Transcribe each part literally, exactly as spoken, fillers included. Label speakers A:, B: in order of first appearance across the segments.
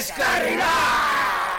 A: Descarrilados.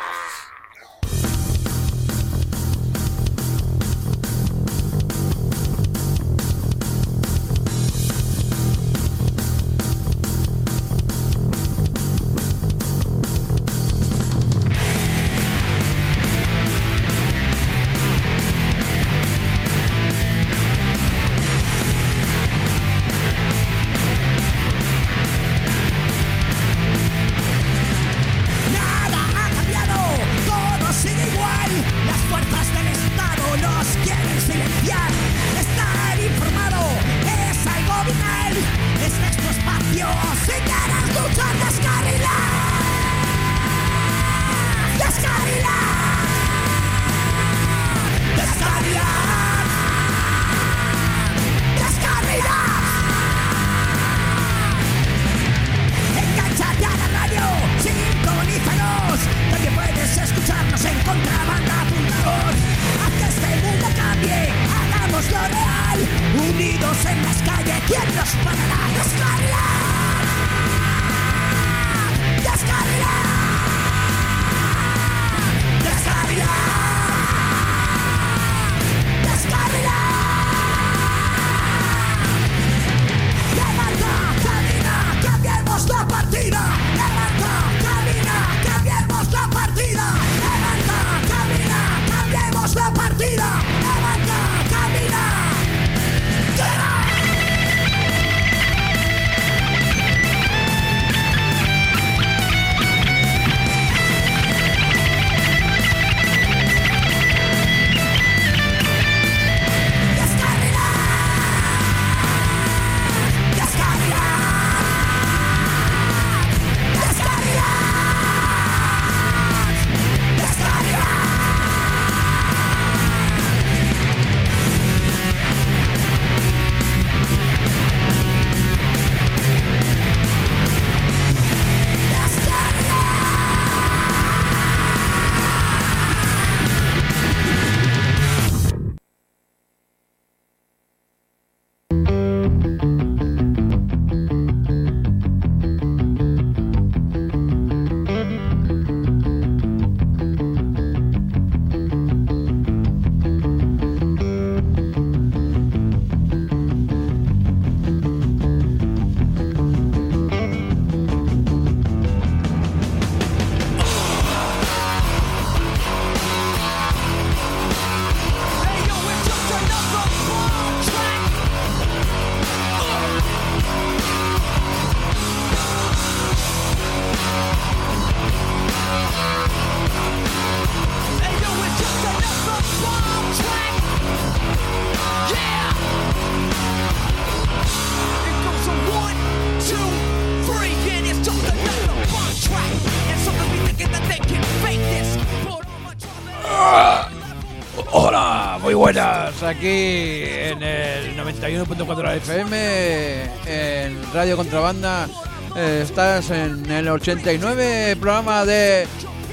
B: Buenas, aquí en el noventa y uno punto cuatro F M, en Radio Contrabanda. Eh, estás en el ochenta y nueve, programa de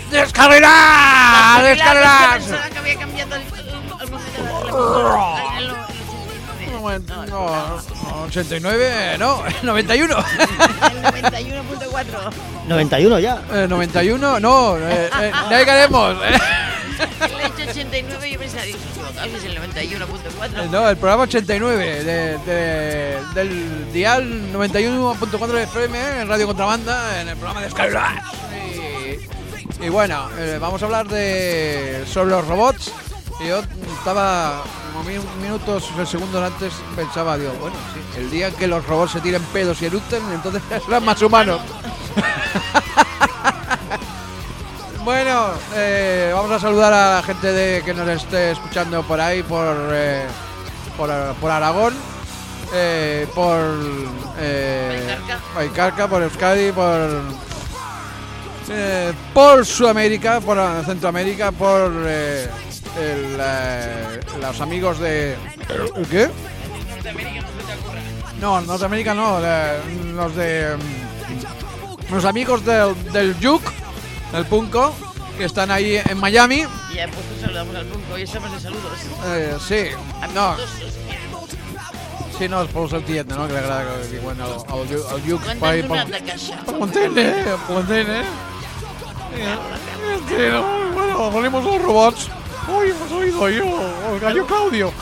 B: Descarrilados. Descarrilados.
C: Pensaba que había cambiado el, el, el, el,
B: no, ochenta y nueve, no, noventa y uno.
C: el noventa y uno punto cuatro.
D: noventa y uno ya.
B: Eh, noventa y uno, no, eh, eh, de ahí queremos. Eh.
C: Le he hecho ochenta y nueve y yo pensaba, digo, es el noventa y uno punto cuatro.
B: No, el programa ochenta y nueve de, de, del dial noventa y uno punto cuatro F M en Radio Contrabanda, en el programa de Descarrilados. Y, y bueno, eh, vamos a hablar de sobre los robots. Y yo estaba unos minutos, segundos antes, pensaba, digo, bueno, sí, el día en que los robots se tiren pedos y eructen, entonces serán más humanos. Bueno, eh, vamos a saludar a la gente de que nos esté escuchando por ahí, por eh, por, por Aragón, eh, por eh, Baicarca, por Euskadi, por eh, por Sudamérica, por Centroamérica, por eh, el, eh, los amigos de ¿qué? No, Norteamérica no, de, los de los amigos del del Yuk. El Punco, que están ahí en Miami.
C: Y ya pues saludamos al Punco y estamos de saludos.
B: Eh, sí, no. Sí, no, es por el cliente, ¿no? Que le agrada que bueno al Yuk para ir para Montene, Montene. Sí, no, bueno, volvemos a los robots. Uy, hemos oído yo, el gallo Claudio.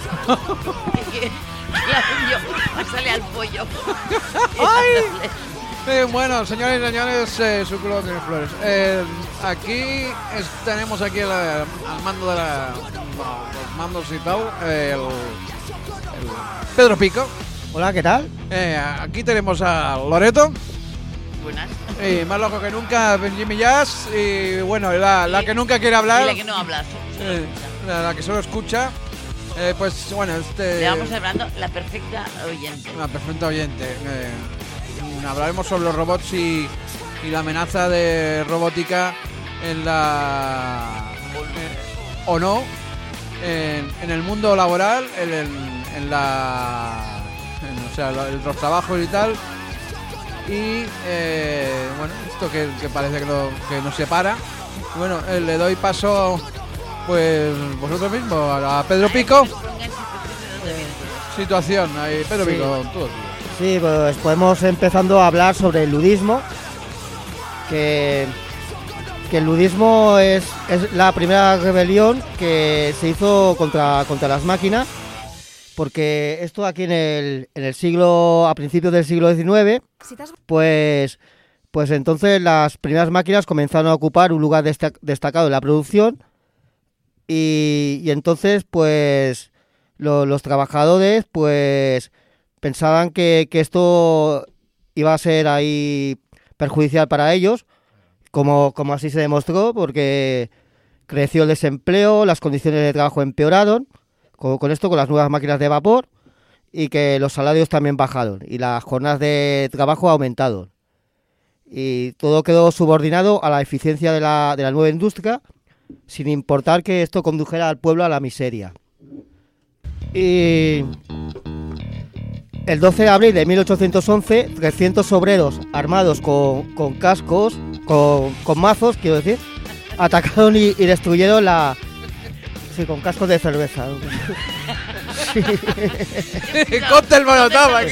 C: Claudio, sale al pollo.
B: ¡Ay! Eh, bueno, señores y señores, eh, su culo tiene flores. Eh, aquí es, tenemos aquí el, al mando de la, no, los mandos y tal, eh, el, el Pedro Pico.
A: Hola, ¿qué tal?
B: Eh, aquí tenemos a Loreto.
C: Buenas.
B: Y más loco que nunca, Jimmy Jazz. Y bueno, la, la que nunca quiere hablar.
C: Y la que no habla. Solo
B: eh, la, la que solo escucha. Eh, pues bueno, este.
C: Le vamos hablando la perfecta oyente.
B: Una perfecta oyente. Eh, hablaremos sobre los robots y, y la amenaza de robótica en la. Eh, o no. En, en el mundo laboral, en, en, en la. En, o sea, el, los trabajos y tal. Y eh, bueno, esto que, que parece que, lo, que nos separa. Bueno, eh, le doy paso, pues vosotros mismos, a Pedro Pico. Situación, ahí, Pedro
A: Sí.
B: Pico, tú.
A: Sí, pues podemos empezando a hablar sobre el ludismo, que, que el ludismo es, es la primera rebelión que se hizo contra, contra las máquinas, porque esto aquí en el, en el siglo, a principios del siglo diecinueve, pues, pues entonces las primeras máquinas comenzaron a ocupar un lugar desta- destacado en la producción y, y entonces pues lo- los trabajadores pues pensaban que, que esto iba a ser ahí perjudicial para ellos, como, como así se demostró, porque creció el desempleo, las condiciones de trabajo empeoraron, con, con esto, con las nuevas máquinas de vapor, y que los salarios también bajaron, y las jornadas de trabajo aumentaron. Y todo quedó subordinado a la eficiencia de la, de la nueva industria, sin importar que esto condujera al pueblo a la miseria. Y el doce de abril de mil ochocientos once, trescientos obreros armados con, con cascos, con, con mazos, quiero decir, atacaron y, y destruyeron la... Sí, con cascos de cerveza. Sí.
B: Cóctel Molotov aquí.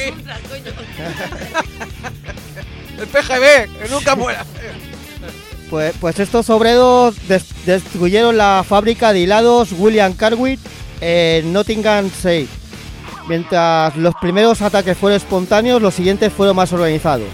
B: El P G B, que nunca muera.
A: Pues, pues estos obreros des- destruyeron la fábrica de hilados William Carwick en Nottinghamshire. Mientras los primeros ataques fueron espontáneos, los siguientes fueron más organizados.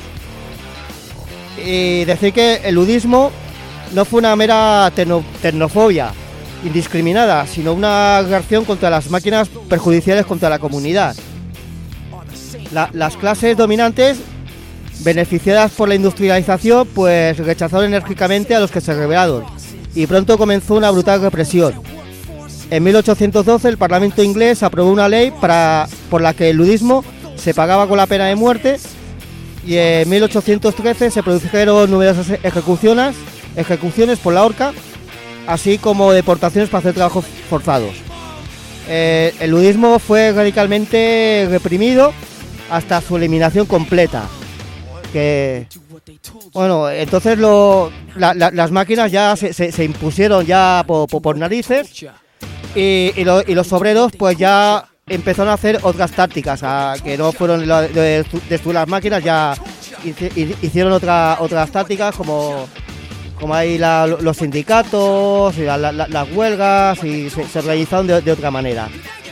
A: Y decir que el ludismo no fue una mera tecno- tecnofobia indiscriminada, sino una reacción contra las máquinas perjudiciales contra la comunidad. La- las clases dominantes, beneficiadas por la industrialización, pues rechazaron enérgicamente a los que se rebelaron, y pronto comenzó una brutal represión. En mil ochocientos doce el Parlamento inglés aprobó una ley para, por la que el ludismo se pagaba con la pena de muerte, y en mil ochocientos trece se produjeron numerosas ejecuciones, ejecuciones por la horca, así como deportaciones para hacer trabajos forzados. Eh, el ludismo fue radicalmente reprimido hasta su eliminación completa. Que, bueno, entonces lo, la, la, las máquinas ya se, se, se impusieron ya por, por, por narices, y, y, lo, y los obreros pues ya empezaron a hacer otras tácticas, a, que no fueron la de destruir las máquinas, ya hicieron otra, otras tácticas como, como hay la, los sindicatos, y la, la, las huelgas, y se, se realizaron de, de otra manera.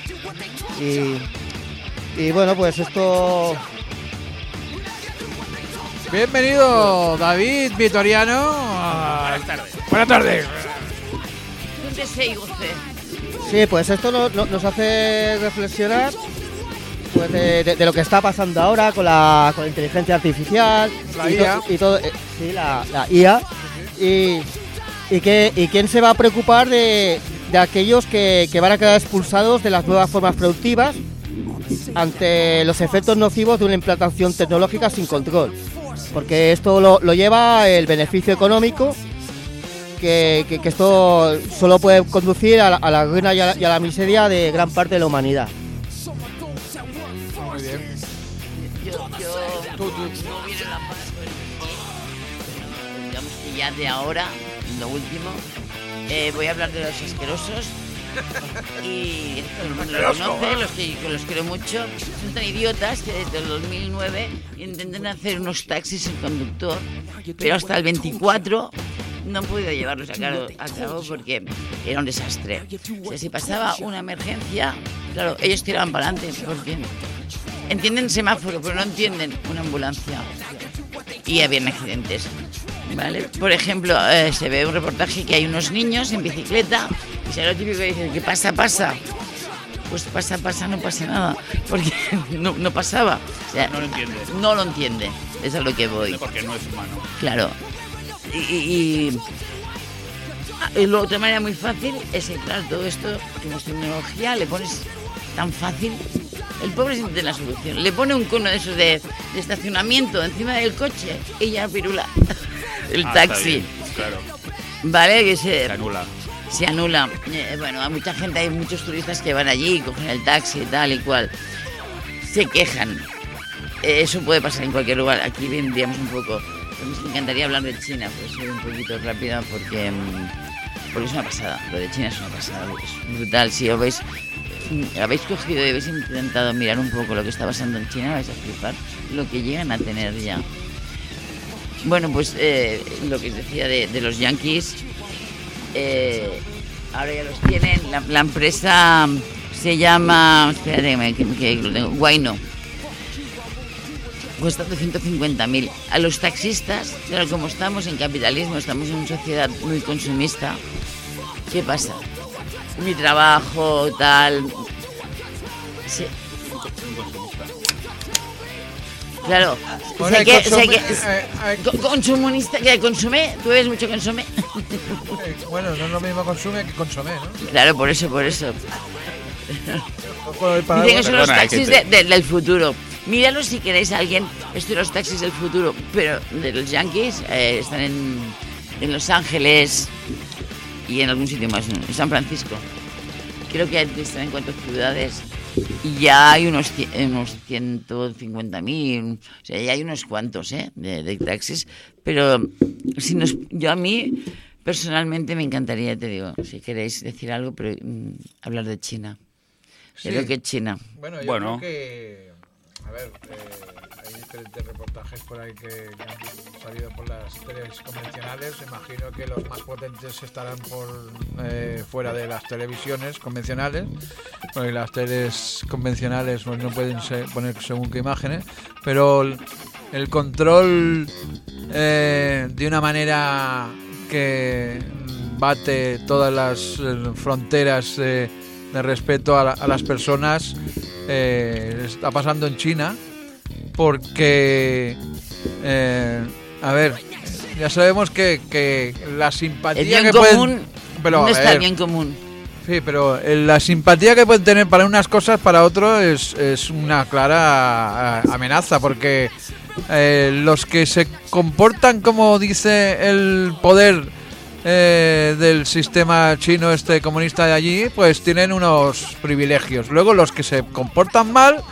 A: Y, y bueno, pues esto...
B: Bienvenido, David Vitoriano.
D: Buenas tardes.
B: Buenas tardes.
C: Un deseo usted.
A: Sí, pues esto no, no, nos hace reflexionar pues de, de, de lo que está pasando ahora con la, con la inteligencia artificial,
B: La
A: y,
B: I A.
A: to, y todo, eh, sí, la, la I A, y, y, que, y quién se va a preocupar de, de aquellos que, que van a quedar expulsados de las nuevas formas productivas ante los efectos nocivos de una implantación tecnológica sin control, porque esto lo, lo lleva el beneficio económico. Que, que, que esto solo puede conducir a la, a la ruina y a la, y a la miseria de gran parte de la humanidad.
B: Muy bien.
C: Yo, yo
B: Tú, tú.
C: no viene la paz, digamos que ya de ahora, lo último, eh, voy a hablar de los asquerosos. Y todo el mundo lo conoce, los que yo los quiero mucho. Son tan idiotas que desde el dos mil nueve intentan hacer unos taxis sin conductor, pero hasta el veinticuatro no han podido llevarlos a cabo, a cabo porque era un desastre. O sea, si pasaba una emergencia, claro, ellos tiraban para adelante porque entienden semáforo, pero no entienden una ambulancia. Y habían accidentes, ¿vale? Por ejemplo, eh, se ve un reportaje que hay unos niños en bicicleta y se lo típico que dicen que pasa, pasa. Pues pasa, pasa, no pasa nada, porque no, no pasaba. O sea,
D: no lo entiende.
C: No lo entiende, es a lo que voy.
D: Porque no es humano.
C: Claro. Y, y, y, y la otra manera muy fácil es que, claro, todo esto, como es tecnología, le pones tan fácil. El pobre siempre tiene la solución. Le pone un cono de esos de, de estacionamiento encima del coche y ya pirula el
D: ah,
C: taxi.
D: Claro.
C: Vale, que se,
D: se anula.
C: Se anula. Eh, bueno, hay mucha gente, hay muchos turistas que van allí, cogen el taxi y tal y cual. Se quejan. Eh, eso puede pasar en cualquier lugar. Aquí vendríamos un poco. A mí me encantaría hablar de China, pues soy un poquito rápida porque, porque es una pasada. Lo de China es una pasada, es brutal. Si os veis, habéis cogido y habéis intentado mirar un poco lo que está pasando en China, vais a flipar lo que llegan a tener ya. Bueno, pues eh, lo que os decía de, de los yankees, eh, ahora ya los tienen. La, la empresa se llama, espérate que, que lo tengo, Wayno. Cuesta doscientos cincuenta mil. A los taxistas, claro, como estamos en capitalismo, estamos en una sociedad muy consumista, ¿qué pasa? Mi trabajo, tal... Sí. Claro,
B: Bueno,
C: sé que,
B: consum-
C: sé que,
B: eh, eh,
C: co- consumista, que consume, ¿tú ves mucho consume?
B: eh, bueno, no es lo mismo consume que consomé, ¿no?
C: Claro, por eso, por eso.
B: Por el
C: Dicen que son los
D: Perdona,
C: taxis
D: que te-
C: de- de- del futuro. Míralos si queréis a alguien, estos son los taxis del futuro, pero de los yankees, eh, están en, en Los Ángeles y en algún sitio más, en San Francisco. Creo que están en cuatro ciudades y ya hay unos, ci- unos ciento cincuenta mil, o sea, ya hay unos cuantos ¿eh? de, de taxis, pero si nos, yo a mí personalmente me encantaría, te digo, si queréis decir algo, pero mm, hablar de China.
B: Sí.
C: Creo que China.
B: Bueno, yo
D: Bueno.
B: creo que... A ver, eh, hay diferentes reportajes por ahí que, que han salido por las teles convencionales. Imagino que los más potentes estarán por eh, fuera de las televisiones convencionales, porque las teles convencionales pues, no pueden ser- poner según qué imágenes, pero el, el control eh, de una manera que bate todas las eh, fronteras eh, de respeto a, la- a las personas eh, está pasando en China porque eh, a ver, ya sabemos que, que la simpatía
C: El bien
B: que
C: común,
B: pueden pero,
C: ¿dónde
B: a
C: está el
B: ver,
C: bien común?
B: sí, pero el- la simpatía que pueden tener para unas cosas para otro es, es una clara ah, amenaza porque eh, los que se comportan como dice el poder eh, del sistema chino este comunista de allí, pues tienen unos privilegios. Luego los que se comportan mal,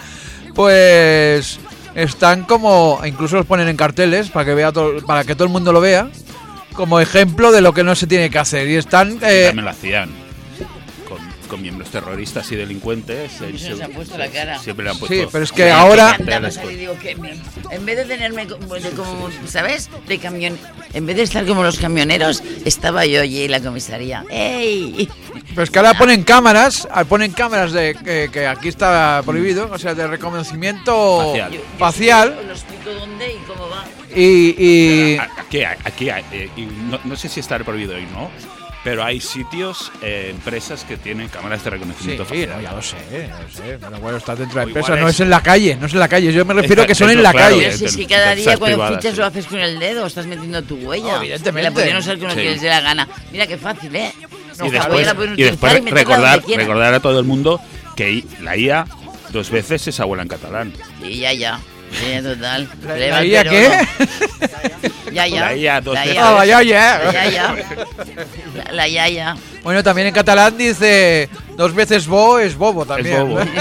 B: pues están como, incluso los ponen en carteles para que vea todo, para que todo el mundo lo vea, como ejemplo de lo que no se tiene que hacer. Y están eh,
D: También lo hacían con, con miembros terroristas y delincuentes.
C: Siempre
D: eh,
C: se les han puesto la cara.
D: Siempre le han puesto.
B: Sí, pero es que
D: Hombre,
B: ahora-
D: que
C: Cantaba,
D: carteles,
C: y digo que me- en vez de tenerme como, de como, ¿sabes? De camión, en vez de estar como los camioneros, estaba yo allí en la comisaría. ¡Ey!
B: Pero es que ahora ponen cámaras, ah, ponen cámaras de que, que aquí está prohibido, o sea, de reconocimiento
D: Facial.
C: Yo- yo
B: facial,
C: Os lo explico dónde y cómo va.
B: y, y
D: A- Aquí, hay- aquí hay, eh, y no, no sé si está prohibido hoy, ¿no? Pero hay sitios, eh, empresas que tienen cámaras de
B: sí,
D: reconocimiento
B: sí,
D: facial.
B: no, ya lo sé, ya lo sé, pero bueno, está dentro de la
D: O
B: empresa,
D: igual
B: no
D: es-
B: es en la calle, no es en la calle, yo me refiero
D: Está
B: que son en
D: dentro,
B: la
D: claro,
B: calle.
C: Pero si es que
D: de-
C: cada
D: de
C: día
D: empresas
C: cuando
D: privadas,
C: fichas
D: sí.
C: lo haces con el dedo, estás metiendo tu huella.
B: No, evidentemente.
C: Y la podrían usar con lo
D: Sí.
C: que les dé la gana. Mira qué fácil, ¿eh?
D: y
C: la
D: después,
C: huella la pueden
D: y después
C: utilizar y meterla
D: recordar,
C: donde quieran.
D: recordar a todo el mundo que i- la I A dos veces es abuela en catalán.
C: Sí, ya, ya. Sí, total.
B: ¿La-
C: Leva
B: la
C: el
B: I A qué?
C: perolo. Ya, ya.
D: La I A dos
C: La
D: veces.
C: ya.
B: Ah, vaya,
C: La
B: ya.
C: yaya. La, la yaya.
B: Bueno, también en catalán dice dos veces bo es bobo también.
D: Es bobo.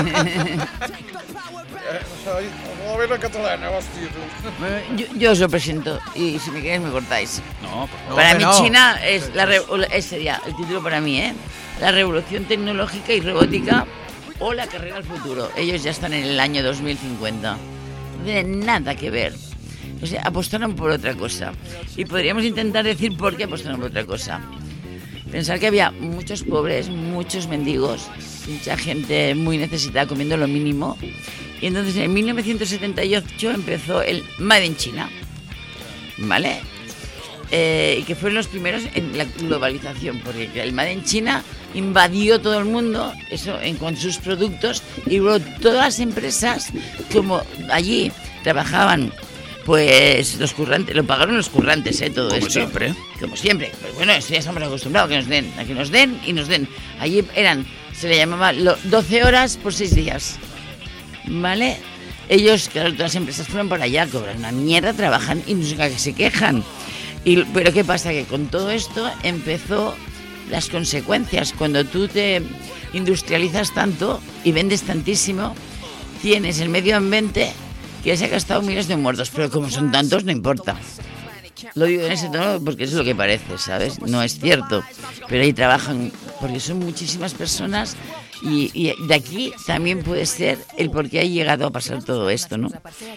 C: Bueno, yo, yo os lo presento y si me queréis me cortáis.
D: No, por favor.
C: Para
B: hombre,
C: mí
B: no.
C: China es la re- es sería el título para mí, ¿eh? La revolución tecnológica y robótica o la carrera al futuro. Ellos ya están en el año dos mil cincuenta. No tienen nada que ver. O sea, apostaron por otra cosa. Y podríamos intentar decir por qué apostaron por otra cosa. Pensar que había muchos pobres, muchos mendigos, mucha gente muy necesitada comiendo lo mínimo. Y entonces en mil novecientos setenta y ocho empezó el Made in China, ¿vale? Eh, y que fueron los primeros en la globalización, porque el Made in China invadió todo el mundo, eso en, con sus productos, y luego todas las empresas, como allí trabajaban, pues los currantes, lo pagaron los currantes, ¿eh? Todo
D: Como
C: esto.
D: siempre.
C: Como siempre. Pues bueno, esto ya estamos acostumbrados a que nos den, a que nos den y nos den. Allí eran, se le llamaba lo, doce horas por seis días. ¿Vale? Ellos, claro, todas las empresas fueron por allá, cobran una mierda, trabajan y no sé qué se quejan. Y, pero ¿qué pasa? Que con todo esto empezó las consecuencias. Cuando tú te industrializas tanto y vendes tantísimo, tienes el medio ambiente que se ha gastado miles de muertos, pero como son tantos, no importa. Lo digo en ese tono porque es lo que parece, ¿sabes? No es cierto. Pero ahí trabajan, porque son muchísimas personas y, y de aquí también puede ser el por qué ha llegado a pasar todo esto, ¿no?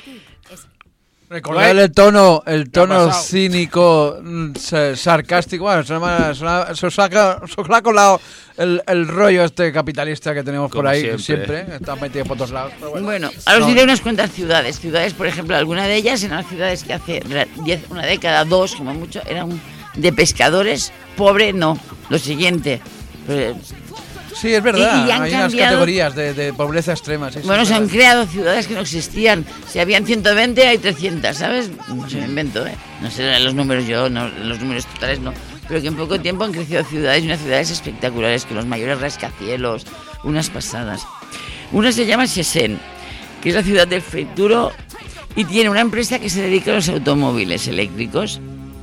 B: Recordar el tono, el tono
D: pasado?
B: cínico, mm, sa- sarcástico. Bueno, se, llama- se, la- se os ha, ca- se os ha colado el, el rollo este capitalista que tenemos por
D: Como
B: ahí
D: siempre.
B: siempre. Está metido por todos lados. Pero bueno.
C: Bueno, ahora os
B: No.
C: diré unas cuantas ciudades. Ciudades, por ejemplo, alguna de ellas eran ciudades que hace re- diez, una década, dos, como mucho, eran de pescadores. Pobre, no. Lo siguiente. Pero,
B: Sí, es verdad.
C: Y- y han
B: Hay unas
C: cambiado-
B: categorías de, de pobreza extrema. Sí, sí,
C: bueno,
B: es
C: se han
B: verdad.
C: creado ciudades que no existían. Si habían ciento veinte, hay trescientas, ¿sabes? No se me invento, ¿eh? No sé los números yo, no, los números totales no. Pero que en poco tiempo han crecido ciudades y unas ciudades espectaculares, con los mayores rascacielos, unas pasadas. Una se llama Shenzhen, que es la ciudad del futuro y tiene una empresa que se dedica a los automóviles eléctricos.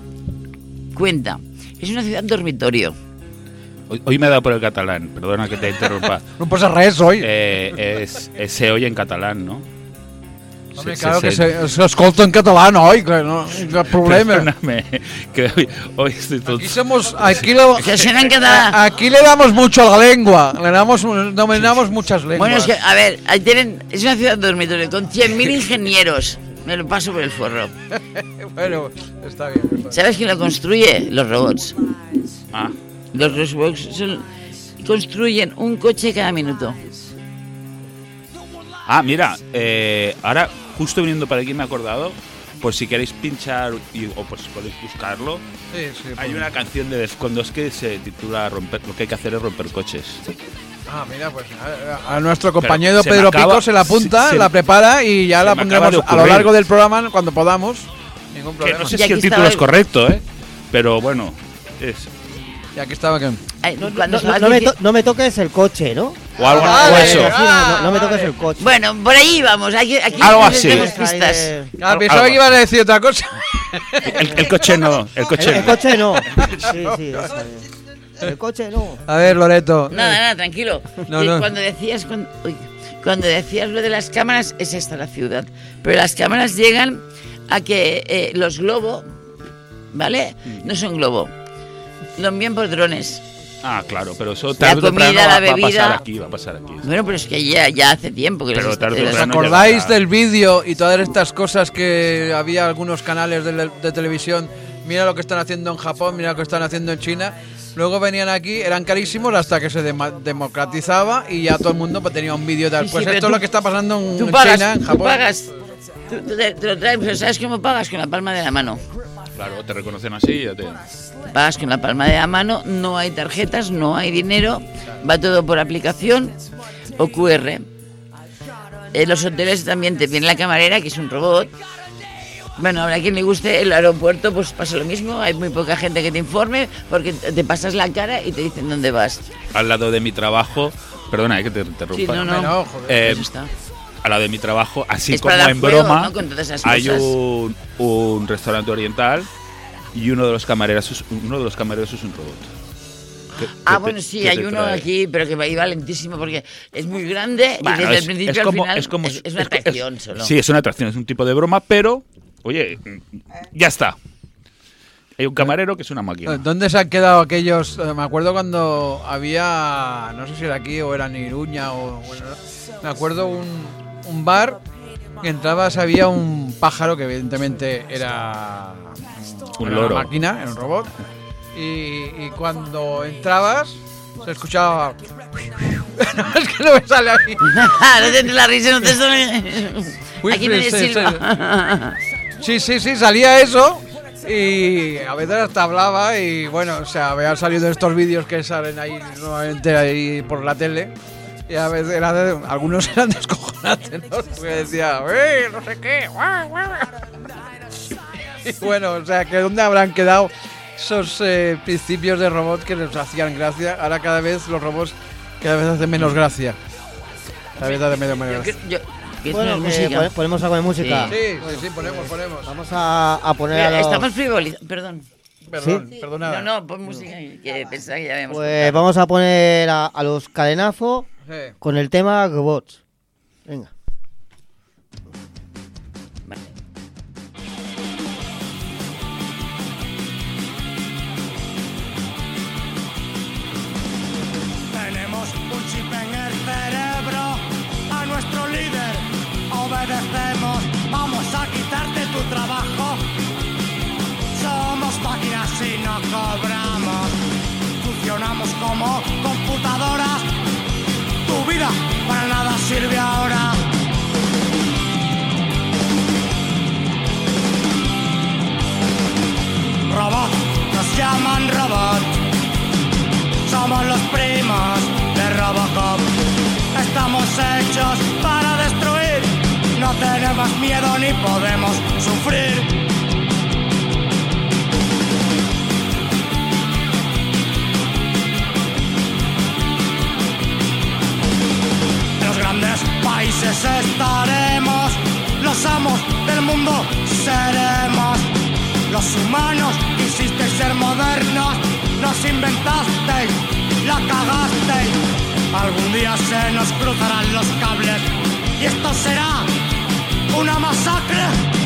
C: Cuenta, es una ciudad dormitorio.
D: Hoy, hoy me he dado por el catalán, perdona que te interrumpa.
B: No pasa res hoy.
D: Eh, es, es- se oye en catalán, ¿no?
B: Hombre,
D: Se-
B: claro
D: se-
B: que
D: se-
B: se, se escolta en catalán hoy, que no, no hay problema.
D: Perdóname, que hoy, hoy estoy todo...
B: Aquí somos, aquí, lo-
C: Se suena en catalán.
B: a- aquí le damos mucho a la lengua, le damos, dominamos muchas lenguas.
C: Bueno, es que, a ver, ahí tienen, es una ciudad dormitorio con cien mil ingenieros. Me lo paso por el forro.
B: Bueno, está bien. está bien.
C: ¿Sabes quién lo construye? Los robots.
D: Ah,
C: Los robots son- construyen un coche cada minuto.
D: ah, mira, eh, ahora justo viniendo para aquí me he acordado, por si queréis pinchar y, o pues podéis buscarlo,
B: Sí, sí,
D: hay
B: pues.
D: una canción de Defcon dos que se titula romper, Lo que hay que hacer es romper coches.
B: Ah, mira, pues a, a nuestro compañero
D: se me
B: Pedro
D: acaba-
B: Pico se la apunta,
D: se- se-
B: la prepara y ya
D: se
B: la
D: me
B: pondremos
D: acaba de
B: a lo
D: ocurrir.
B: largo del programa cuando podamos. Ningún
D: Que
B: problema.
D: no sé
C: Y
D: si
C: aquí
D: el título
C: estaba
D: es
C: el-
D: correcto, ¿eh? Pero bueno, es...
B: Y aquí estaba que...
C: Ay,
A: No,
C: cuando
A: no-
C: estaba
A: no me
C: dici-
A: to- no me toques el coche, ¿no?
D: O algo
B: Vale,
D: o eso.
A: Sí, no, no, no me
B: vale.
A: toques el coche.
C: Bueno, por ahí vamos. Aquí, aquí
D: Algo
C: les
D: así.
C: damos
A: Ahí
C: pistas.
A: de-
B: Ah, pensaba
D: algo.
B: que ibas a decir otra cosa.
D: El, el coche no, el coche
A: El, el
D: no.
A: coche no. Sí, sí, esa es. El coche no.
B: A ver, Loreto.
C: Nada, nada, tranquilo.
B: No,
C: Que
B: no.
C: Cuando decías cuando, uy, cuando decías lo de las cámaras, es esta la ciudad. Pero las cámaras llegan a que eh, los globos, ¿vale? No son globo. Lo envían por drones.
D: Ah, claro, pero eso
C: La
D: tarde o temprano
C: comida,
D: va,
C: la
D: va a
C: bebida.
D: pasar aquí, va a pasar aquí.
C: Bueno, pero es que ya, ya hace tiempo que
D: Pero
C: los-
D: tarde o
C: los-
B: ¿Os
D: temprano
B: acordáis
D: llegará.
B: del vídeo y todas estas cosas que había algunos canales de, de televisión? Mira lo que están haciendo en Japón, mira lo que están haciendo en China. Luego venían aquí, eran carísimos hasta que se dema- democratizaba y ya todo el mundo pues, tenía un vídeo tal.
C: Sí,
B: Pues
C: sí, pero
B: esto es
C: tú-
B: lo que está pasando en
C: Tú pagas,
B: China, en
C: tú
B: Japón.
C: pagas. Tú, tú te, te lo traes, pero ¿sabes cómo pagas? Con la palma de la mano.
D: Claro, te reconocen así y ya te...
C: Pagas con la palma de la mano, no hay tarjetas, no hay dinero, va todo por aplicación o Q R. En los hoteles también te viene la camarera, que es un robot. Bueno, habrá quien le guste el aeropuerto, pues pasa lo mismo, hay muy poca gente que te informe porque te pasas la cara y te dicen dónde vas.
D: Al lado de mi trabajo, perdona, eh, que te interrumpa.
C: Sí, no, no,
B: Hombre, no, joder.
D: Eh,
C: eso está.
D: Al lado de mi trabajo, así
C: Es
D: como
C: para dar
D: en
C: juego,
D: broma,
C: ¿no? Con todas esas
D: hay
C: cosas.
D: un, un restaurante oriental y uno de los camareros es, uno de los camareros es un robot. Que- que
C: Ah,
D: te-
C: bueno, sí,
D: que
C: hay
D: te
C: uno
D: trae.
C: aquí, pero que va iba lentísimo porque es muy grande
D: Bueno,
C: y desde
D: es-
C: el principio
D: es
C: al
D: como-
C: final
D: es como-
C: es, es una
D: es-
C: atracción
D: es-
C: solo.
D: Sí, es una atracción, es un tipo de broma, pero, oye, ya está. Hay un camarero que es una máquina.
B: ¿Dónde se han quedado aquellos? eh, me acuerdo cuando había, no sé si era aquí o era en Iruña o bueno, me acuerdo un, un bar y entrabas, había un pájaro que evidentemente era
D: Un
B: era
D: loro.
B: una máquina, era un robot. Y, y cuando entrabas se escuchaba. No, es que no me sale ahí.
C: No tienes la risa, no te sale.
B: Uy,
C: Aquí me
B: sí, sí,
C: Silva.
B: Sí, sí, sí, salía eso. Y a veces hasta hablaba y bueno, o sea, habían salido estos vídeos que salen ahí nuevamente ahí por la tele. Y a veces era de- algunos eran descojonantes, ¿no? Porque decía, ¡eh, no sé qué! ¡Guau, guau! Y bueno, o sea, que dónde habrán quedado esos eh, principios de robot que nos hacían gracia. Ahora cada vez los robots cada vez hacen menos gracia. Cada vez hacen menos, menos
C: Yo,
B: gracia.
C: yo, ¿quieres
A: Bueno,
C: poner
A: que
C: música?
A: pone- ponemos algo de música.
C: Sí.
B: Sí, sí, sí, ponemos, ponemos.
A: Vamos a, a poner a
C: Mira,
A: los-
C: Estamos frivolizando. Perdón.
B: Perdón,
A: ¿Sí?
B: perdonad.
C: No, no, pon música que pensaba que ya habíamos.
A: Pues vamos a poner a, a los cadenazos
B: Sí.
A: con el tema robots. Venga.
C: Vale.
E: Tenemos un chip en el cerebro, a nuestro líder obedecemos, vamos a quitarte tu trabajo. Somos máquinas y no cobramos, funcionamos como computadoras, tu vida para nada sirve ahora. Robot, nos llaman robot. Somos los primos de Robocop. Estamos hechos para destruir. No tenemos miedo ni podemos sufrir. En los grandes países estaremos. Los amos del mundo seremos. Los humanos quisisteis ser modernos. Nos inventasteis, la cagasteis. Algún día se nos cruzarán los cables y esto será una masacre.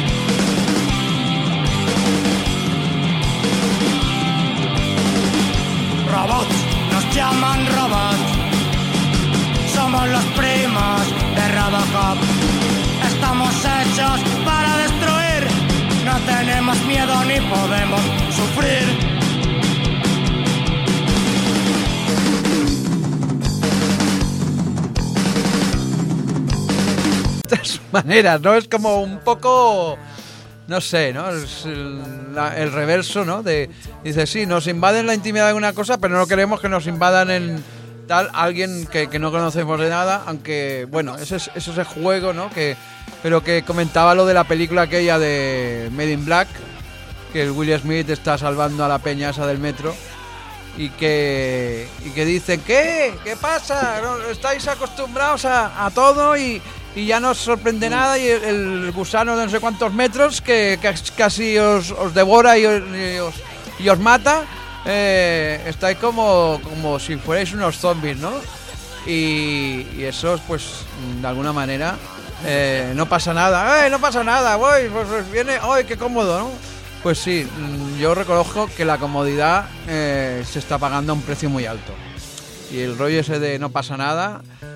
E: Robots, nos llaman robots. Somos los primos de Robocop. Estamos hechos para destruir. No tenemos miedo ni podemos sufrir.
B: Maneras, ¿no? Es como un poco, no sé, ¿no? Es el, la- el reverso, ¿no? De, dice, sí, nos invaden la intimidad de una cosa, pero no queremos que nos invadan en tal alguien que, que no conocemos de nada, aunque, bueno, ese es, ese es el juego, ¿no? Que, pero que comentaba lo de la película aquella de Made in Black, que el Will Smith está salvando a la peña esa del metro. Y que, y que dicen, ¿qué? ¿Qué pasa? ¿No? Estáis acostumbrados a, a todo y, y ya no os sorprende nada y el, el gusano de no sé cuántos metros que, que casi os, os devora y os, y os, y os mata. Eh, estáis como, como si fuerais unos zombies, ¿no? Y, y eso, pues, de alguna manera, eh, no pasa nada. ¡Eh, no pasa nada! Voy, pues, pues viene, ¡ay, qué cómodo!, ¿no? Pues sí, yo reconozco que la comodidad eh, se está pagando a un precio muy alto. Y el rollo ese de no pasa nada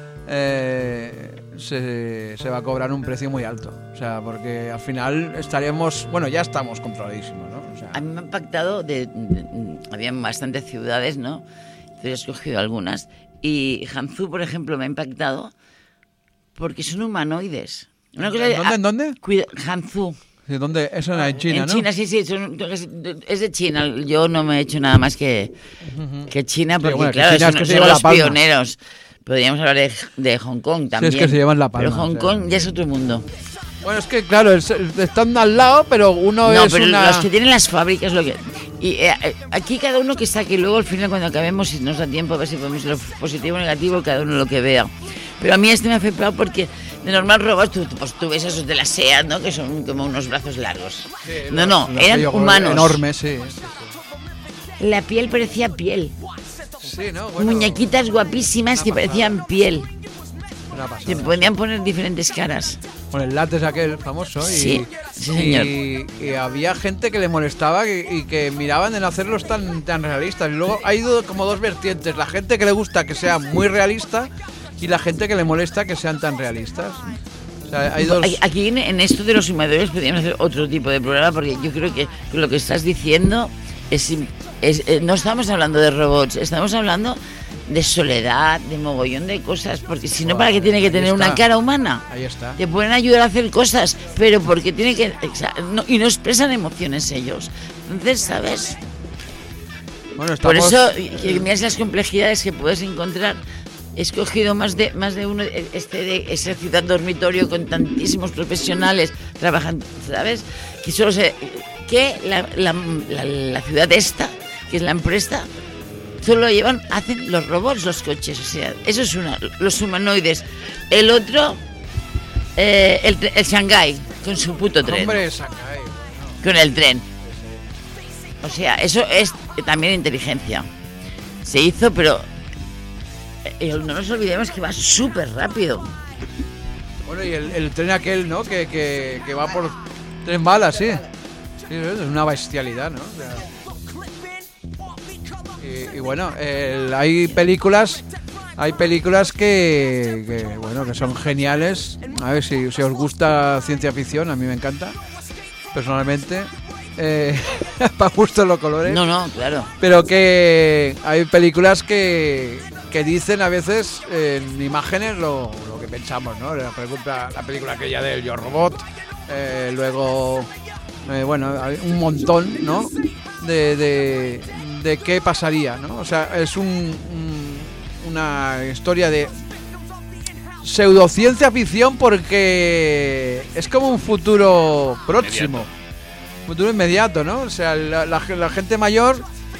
B: eh, se, se va a cobrar un precio muy alto. O sea, porque al final estaremos, bueno, ya estamos controladísimos, ¿no? O sea,
C: A mí me ha impactado, de, de- de- habían bastantes ciudades, ¿no? Entonces he escogido algunas. Y Hangzhou, por ejemplo, me ha impactado porque son humanoides. Una cosa,
B: ¿En dónde, en dónde?
C: Cuida, Hangzhou.
B: ¿De dónde? Eso era en China,
C: en
B: ¿no?
C: China, sí, sí, son- es de China. Yo no me he hecho nada más que, que China, porque
B: bueno, que
C: claro,
B: China es
C: son,
B: que se
C: son
B: lleva la
C: los
B: palma.
C: pioneros. Podríamos hablar de, de Hong Kong también.
B: es que se llevan la
C: Pero
B: palma,
C: Hong
B: o sea.
C: Kong ya es otro mundo.
B: Bueno, es que claro, es- están al lado, pero uno
C: No,
B: es
C: pero
B: una...
C: los que tienen las fábricas, lo que. Y eh, eh, aquí cada uno que está aquí, luego al final cuando acabemos, si nos da tiempo, a ver si podemos lo positivo o negativo, cada uno lo que vea. Pero a mí este me ha afectado porque de normal robas, tú, pues, tú ves esos de la SEAT, ¿no? Que son como unos brazos largos. No, no,
B: los
C: eran
B: aquellos
C: humanos.
B: enormes, sí.
C: La piel parecía piel.
B: Sí, ¿no? Bueno,
C: Muñequitas guapísimas que parecían piel.
B: una pasada.
C: Se podían poner diferentes caras.
B: Con el látex aquel famoso. Y,
C: Sí, sí, señor.
B: Y, y había gente que le molestaba y, y que miraban en hacerlos tan, tan realistas. Y luego ha ido como dos vertientes. La gente que le gusta que sea muy realista y la gente que le molesta que sean tan realistas. O sea, hay dos...
C: Aquí en, en esto de los humedores podríamos hacer otro tipo de programa, porque yo creo que lo que estás diciendo es, es eh, no estamos hablando de robots, estamos hablando de soledad, de mogollón de cosas, porque si no, ¿para qué tiene que tener una cara humana?
B: Ahí está.
C: Te pueden ayudar a hacer cosas, pero porque tiene que... No, y no expresan emociones ellos. Entonces, ¿sabes?
B: Bueno, estamos...
C: Por eso, que miras las complejidades que puedes encontrar. He escogido más de más de uno, este de esa ciudad dormitorio con tantísimos profesionales trabajando, ¿sabes? Que solo se... Que la, la, la, la ciudad esta, que es la empresa, solo llevan, hacen los robots, los coches, o sea, eso es una, los humanoides. El otro, eh, el, el Shanghái, con su puto tren.
B: Hombre, Shanghái.
C: No. Con el tren. O sea, eso es también inteligencia. Se hizo, pero eh, no nos olvidemos que va súper rápido.
B: Bueno, y el, el tren aquel, ¿no? Que, que, que va por tres balas, sí. Sí, es una bestialidad, ¿no? O sea, y, y bueno, el, hay películas, hay películas que, que, bueno, que son geniales. A ver si, si os gusta ciencia ficción, a mí me encanta, personalmente. Eh, para gustos los colores.
C: No, no, claro.
B: Pero que hay películas que, que dicen a veces en imágenes lo, lo que pensamos, ¿no? La película, la película aquella del Yo Robot, eh, luego, eh, bueno, hay un montón, ¿no? De, de, de qué pasaría, ¿no? O sea, es un, un, una historia de pseudociencia ficción porque es como un futuro próximo. Inmediato. Futuro inmediato, ¿no? O sea, la, la, la gente mayor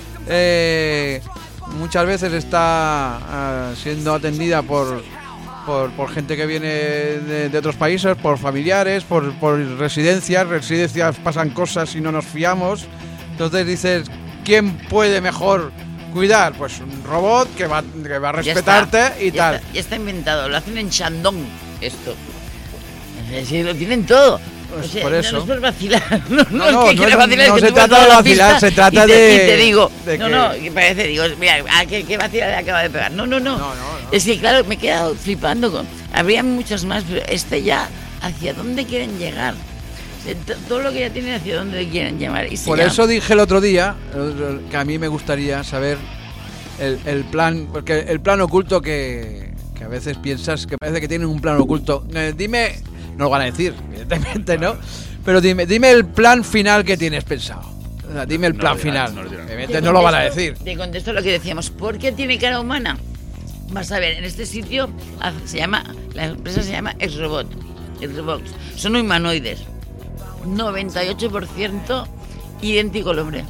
B: eh, muchas veces está uh, siendo atendida por, por, por gente que viene de, de otros países, por familiares, por, por residencias. Residencias pasan cosas y no nos fiamos. Entonces dices, ¿quién puede mejor cuidar? Pues un robot que va, que va a respetarte
C: ya está,
B: y
C: ya
B: tal.
C: Está, ya está inventado, lo hacen en Shandong, esto. Es decir, lo tienen todo.
B: Pues
C: o sea,
B: por eso.
C: No es por vacilar. No, no,
B: no, no,
C: es que
B: no,
C: quiera vacilar,
B: no
C: es que
B: se
C: tú vas
B: trata
C: a
B: de
C: la
B: vacilar,
C: pista
B: se trata
C: y te,
B: de.
C: Y te digo,
B: de
C: no,
B: que...
C: no, que parece, digo, mira, ¿a qué, qué vacilar le acaba de pegar? No, no, no.
B: no, no, no.
C: Es que, claro, me he quedado flipando con. Habría muchas más, pero este ya, ¿hacia dónde quieren llegar? O sea, todo lo que ya tienen, ¿hacia dónde quieren llegar? Y si
B: por
C: ya...
B: eso dije el otro día que a mí me gustaría saber el, el plan, porque el plan oculto que, que a veces piensas que parece que tienen un plan oculto. Eh, dime, no lo van a decir, evidentemente, ¿no? Pero dime, dime el plan final que tienes pensado. O sea, dime el plan
D: no,
B: final.
D: No, no, no,
B: evidentemente no lo van a decir.
C: Te contesto lo que decíamos. ¿Por qué tiene cara humana? Vas a ver, en este sitio se llama, la empresa se llama Xrobot. Xrobot. Son humanoides. noventa y ocho por ciento idéntico al hombre.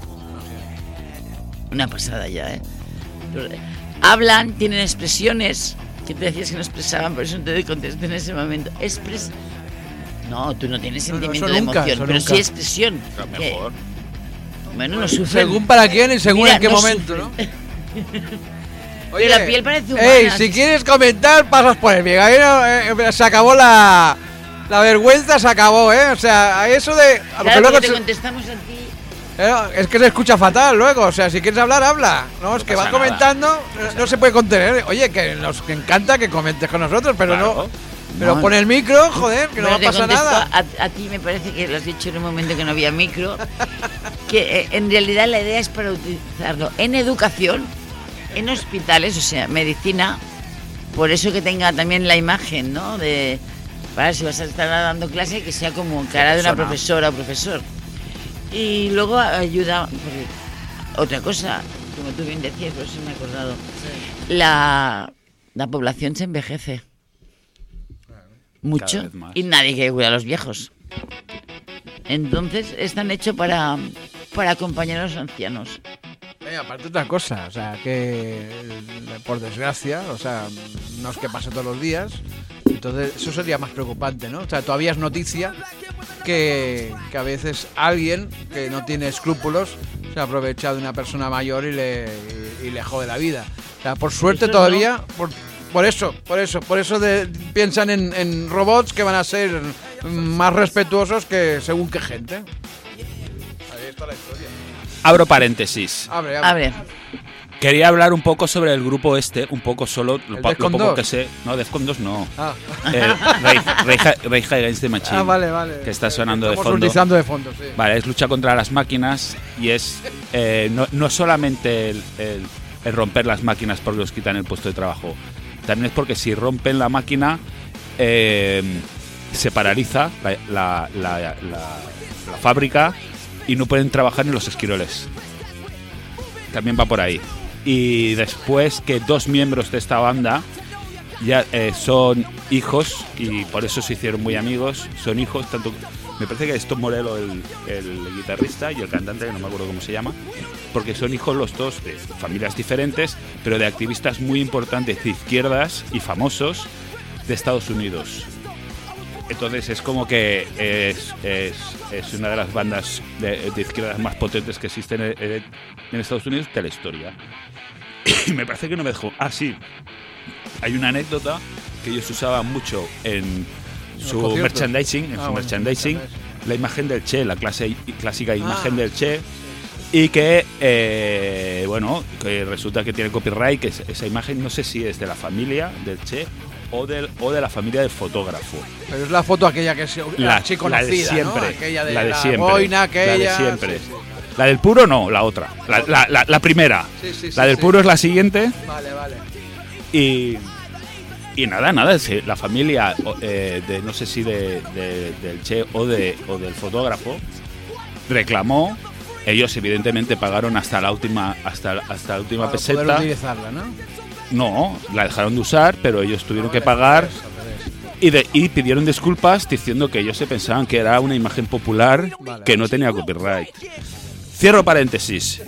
C: Una pasada ya, ¿eh? Hablan, tienen expresiones que te decías que no expresaban, por eso no te contesté en ese momento. Expres... No, tú no tienes sentimiento
B: no,
C: de
B: nunca,
C: emoción, pero
B: nunca.
C: sí expresión.
D: Pero mejor.
C: Que, bueno, no sufren.
B: Según para quién y según
C: Mira,
B: en qué
C: no
B: momento,
C: sufren.
B: ¿no?
C: Oye, la piel parece humana.
B: Ey, si quieres comentar, pasas por el Miguel. Ahí no, eh, se acabó la, la vergüenza, se acabó, ¿eh? O sea, a eso de... A
C: Claro,
B: luego
C: te
B: se,
C: contestamos a ti.
B: eh, es que se escucha fatal luego. O sea, si quieres hablar, habla. No,
D: No
B: es que
D: pasa
B: va
D: nada.
B: comentando, no, no se puede contener. Oye, que nos encanta que comentes con nosotros, pero
D: Claro.
B: no... Pero
C: No.
B: pon el micro, joder, que
C: Bueno,
B: no
C: te
B: pasa
C: contesto
B: nada.
C: A, a ti me parece que lo has dicho en un momento que no había micro. Que eh, en realidad la idea es para utilizarlo en educación, en hospitales, o sea, medicina. Por eso que tenga también la imagen, ¿no? De para si vas a estar dando clase, que sea como cara de una
D: persona.
C: profesora o profesor. Y luego ayuda. Porque, otra cosa, como tú bien decías, por eso me he acordado. La, la población se envejece. Mucho.
D: vez más.
C: Y nadie quiere cuidar a los viejos. Entonces están hechos para, para acompañar a los ancianos.
B: Eh, aparte otra cosa, o sea, que eh, por desgracia, o sea, no es que pase todos los días, entonces eso sería más preocupante, ¿no? O sea, todavía es noticia que, que a veces alguien que no tiene escrúpulos se aprovecha de una persona mayor y le, y, y le jode la vida. O sea, por suerte
C: Eso
B: todavía, por, por eso, por eso, por eso de, piensan en, en robots que van a ser más respetuosos que según qué gente. Ahí está la historia.
D: Abro paréntesis.
B: Abre, abre.
C: Abre.
D: Quería hablar un poco sobre el grupo este, un poco solo, lo,
B: ¿El
D: pa- lo
B: Defcon
D: poco
B: dos?
D: que sé. No, Defcon dos no.
B: Ah,
D: Eh, Rage, Rage Against the Machine.
B: ah vale, vale.
D: Que está
B: Eh,
D: sonando de
B: estamos
D: fondo.
B: utilizando de fondo, sí.
D: Vale, es lucha contra las máquinas y es eh, no, no solamente el, el- el romper las máquinas porque os quitan el puesto de trabajo, también es porque si rompen la máquina eh, se paraliza la, la- la- la- la fábrica y no pueden trabajar en los esquiroles. También va por ahí. Y después que dos miembros de esta banda ya eh, son hijos y por eso se hicieron muy amigos, son hijos tanto. Me parece que es Tom Morello el, el guitarrista y el cantante, que no me acuerdo cómo se llama, porque son hijos los dos de familias diferentes, pero de activistas muy importantes de izquierdas y famosos de Estados Unidos. Entonces es como que es, es, es una de las bandas de, de izquierdas más potentes que existen en, en Estados Unidos de la historia. Y me parece que no me dejó... Ah, sí. Hay una anécdota que ellos usaban mucho en su
B: conciertos.
D: merchandising, en
B: Ah,
D: su
B: bueno,
D: merchandising,
B: merchandising.
D: la imagen del Che, la clase, clásica
B: Ah.
D: imagen del Che, y que, eh, bueno, que resulta que tiene copyright, que es- esa imagen no sé si es de la familia del Che o, del, o de la familia del fotógrafo.
B: Pero es la foto aquella que es
D: La,
B: archi
D: la de
B: conocida,
D: siempre,
B: ¿no? Aquella de
D: la de
B: la
D: siempre,
B: boina, aquella.
D: la de siempre.
B: Sí, sí.
D: La del puro no, la otra, la, la, la, la primera.
B: Sí, sí, sí,
D: la del
B: sí.
D: puro es la siguiente.
B: Vale, vale.
D: Y, y nada, nada, sí, la familia o, eh, de no sé si de, de- del Che o, de, o del fotógrafo reclamó. Ellos evidentemente pagaron hasta la última hasta, hasta la última
B: Para poder
D: peseta.
B: utilizarla, ¿no?
D: No, la dejaron de usar, pero ellos tuvieron que pagar
B: Al revés.
D: y, de- y pidieron disculpas diciendo que ellos se pensaban que era una imagen popular
B: Vale.
D: que no tenía copyright. Cierro paréntesis.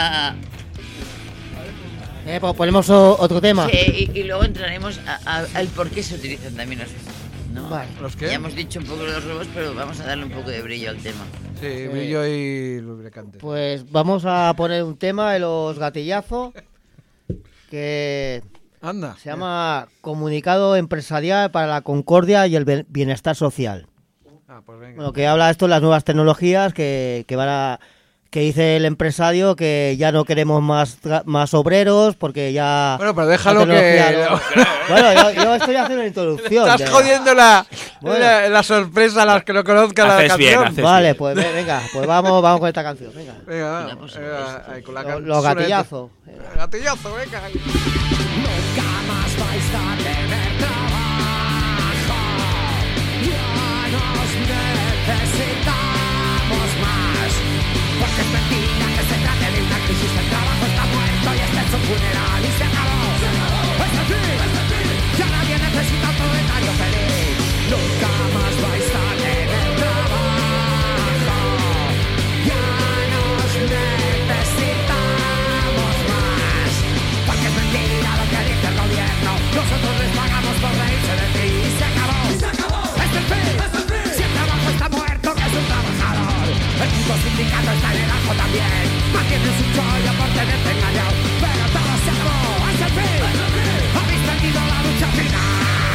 A: Eh, pues ponemos o- otro tema.
C: Sí, y, y luego entraremos a- a- al por qué se utilizan también los, ¿no?
A: Vale.
B: ¿Los qué?
C: Ya hemos dicho un poco de los robots, pero vamos a darle un poco de brillo al tema.
B: Sí, brillo y lubricante.
A: Pues vamos a poner un tema de los gatillazos que
B: Anda.
A: se llama Comunicado Empresarial para la Concordia y el Bien- Bienestar Social.
B: Ah, pues venga.
A: Bueno, que habla esto de las nuevas tecnologías que, que van a... que dice el empresario que ya no queremos más tra- más obreros porque ya...
B: Bueno, pero déjalo
A: la tecnología
B: que-
A: no- Bueno, yo, yo estoy haciendo una introducción.
B: Estás
A: de-
B: jodiendo la,
A: Bueno.
B: la, la sorpresa a las que no conozcan la
D: Haces
B: canción.
D: bien, haces
A: Vale,
D: bien.
A: pues ve- venga, pues vamos, vamos con esta canción. Venga.
B: Venga, va,
C: Venga, por
B: venga,
C: supuesto.
B: ahí con la
A: Los,
B: can-
A: los
B: sureta.
A: gatillazos.
B: Gatillazo, venga. ahí.
E: Nunca más vais a tener trabajo. Ya nos necesitamos más. Porque es mentira que se trate de una crisis. El trabajo está muerto y este es su funeral. Y se acabó. Es así. Ya nadie necesita un proletario feliz. Nunca más vais a tener trabajo. Ya nos necesitamos más. Porque es mentira lo que dice el gobierno. Nosotros les pagamos por reírse de ti. Y se acabó. Y se acabó. Es el fin. Es el fin. Si el trabajo está muerto, que es un trabajador. El puto sindicato está en el ajo también. Mantiene su chollo por tenerte engañado. Pero todo se acabó. Es el fin. Es el fin. Habéis perdido la lucha final.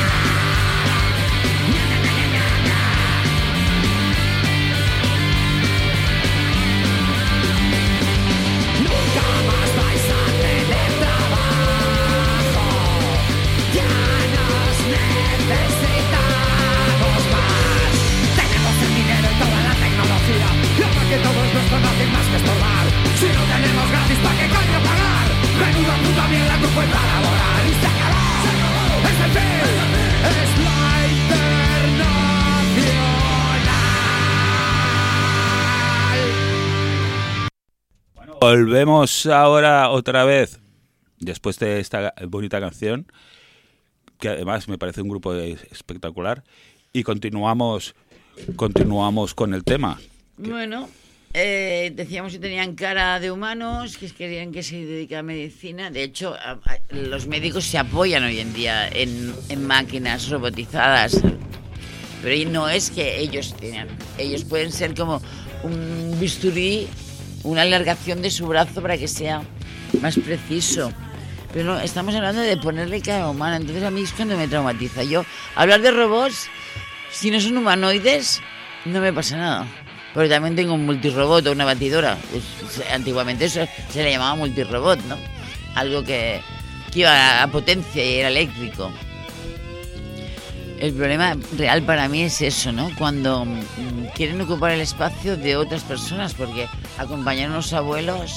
E: Nunca más vais a tener trabajo. Ya nos necesitamos más. Tenemos el dinero y toda la tecnología. Y ahora que todos nuestros no hacen más que estorbar. Si no tenemos gratis, ¿para qué coño pagar? Menuda puta mierda tu cuenta laboral. Y se acabó. Se acabó. Es el fin. Es la internacional.
D: Volvemos ahora otra vez, después de esta bonita canción, que además me parece un grupo espectacular, y continuamos, continuamos con el tema.
C: Bueno, eh, decíamos que tenían cara de humanos, que querían que se dedicara a medicina. De hecho, a- a- los médicos se apoyan hoy en día en, en máquinas robotizadas. Pero ahí no es que ellos tengan. Ellos pueden ser como un bisturí, una alargación de su brazo para que sea más preciso. Pero no, estamos hablando de ponerle cara humana. Entonces a mí es cuando me traumatiza. Yo, hablar de robots, si no son humanoides, no me pasa nada. Pero también tengo un multirobot o una batidora. Es- es- antiguamente eso se le llamaba multirobot, ¿no? algo que, que iba a potencia y era eléctrico. El problema real para mí es eso, ¿no? Cuando mm, quieren ocupar el espacio de otras personas, porque acompañar a unos abuelos,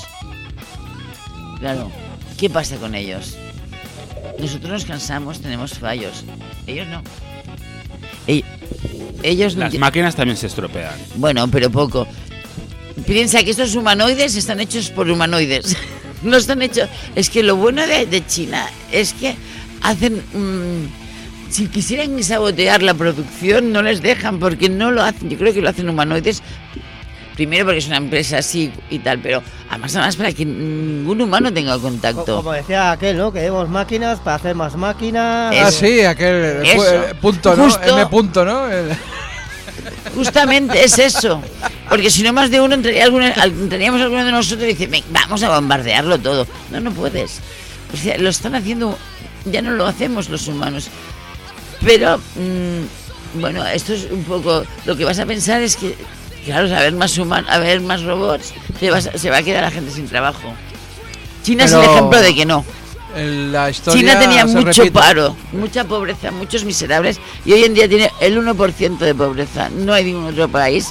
C: claro, ¿qué pasa con ellos? Nosotros nos cansamos, tenemos fallos, ellos no. Ell- ellos no
D: Las
C: ti-
D: máquinas también se estropean.
C: Bueno, pero poco. Piensa que estos humanoides están hechos por humanoides. No están hechos... Es que lo bueno de, de China es que hacen... mmm, si quisieran sabotear la producción, no les dejan, porque no lo hacen. Yo creo que lo hacen humanoides. Primero porque es una empresa así y tal, pero además, además para que ningún humano tenga
A: Co-
C: contacto.
A: Como decía aquel, ¿no? Queremos máquinas para hacer más máquinas.
B: Ah,
C: Eso.
B: sí, aquel el pu-
C: Eso.
B: el punto, ¿no?
C: Justo.
B: M punto, ¿no? El-
C: Justamente es eso. Porque si no, más de uno entraría alguno, al- entraríamos alguno de nosotros y dice, "Ven, vamos a bombardearlo todo". No, no puedes. O sea, lo están haciendo, ya no lo hacemos los humanos. Pero, mmm, bueno, esto es un poco, lo que vas a pensar es que, claro, a ver más humanos, a ver más robots, se va, a- se va a quedar la gente sin trabajo. China es
B: Pero-
C: el ejemplo de que no.
B: el- la historia
C: China tenía
B: se
C: mucho
B: repite.
C: paro, mucha pobreza, muchos miserables, y hoy en día tiene el uno por ciento de pobreza. No hay ningún otro país.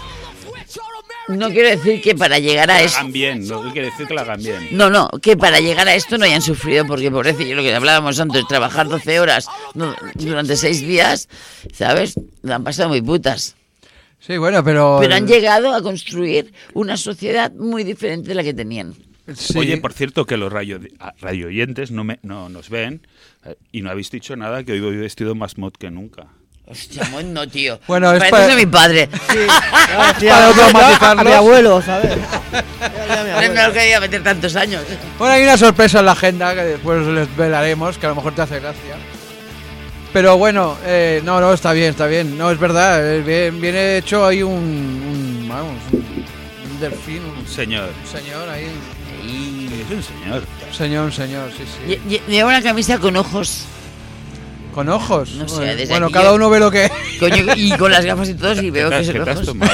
C: No quiero decir que para llegar a
D: Que la
C: esto...
D: hagan bien, lo que quiere decir que la hagan bien.
C: No, no, que para llegar a esto no hayan sufrido, porque pobrecillo, lo que hablábamos antes, trabajar doce horas no, durante seis días, ¿sabes? Lo han pasado muy putas.
B: Sí, bueno, pero...
C: Pero han llegado a construir una sociedad muy diferente de la que tenían.
B: Sí.
D: Oye, por cierto, que los radio, radio oyentes no, me, no nos ven eh, y no habéis dicho nada, que hoy voy vestido más mod que nunca.
C: Hostia, mon, no, tío.
B: Bueno, es
C: Pareces
B: para-
C: a mi padre.
A: Ya decía,
B: Para
A: a-
B: automatizarlos.
A: a mi abuelo, ¿sabes? Ya, ya, mi
C: No me
A: abuelo.
C: lo quería meter tantos años.
B: Bueno, hay una sorpresa en la agenda que después les velaremos, que a lo mejor te hace gracia. Pero bueno, eh, no, no, está bien, está bien. No, es verdad, eh, bien- viene hecho ahí un, un vamos, un, un delfín, un
D: Señor.
B: señor ahí.
C: Y...
D: Es un señor.
B: Señor, señor, sí, sí.
C: Lle- lle- Lleva una camisa con ojos,
B: Con ojos.
C: No sé,
B: bueno,
C: desde
B: bueno,
C: aquí
B: cada
C: yo-
B: uno ve lo que...
C: coño, y con las gafas y todo, y veo
D: ¿Qué
C: que
D: te-
C: son
D: qué te has
C: ojos.
D: tomado?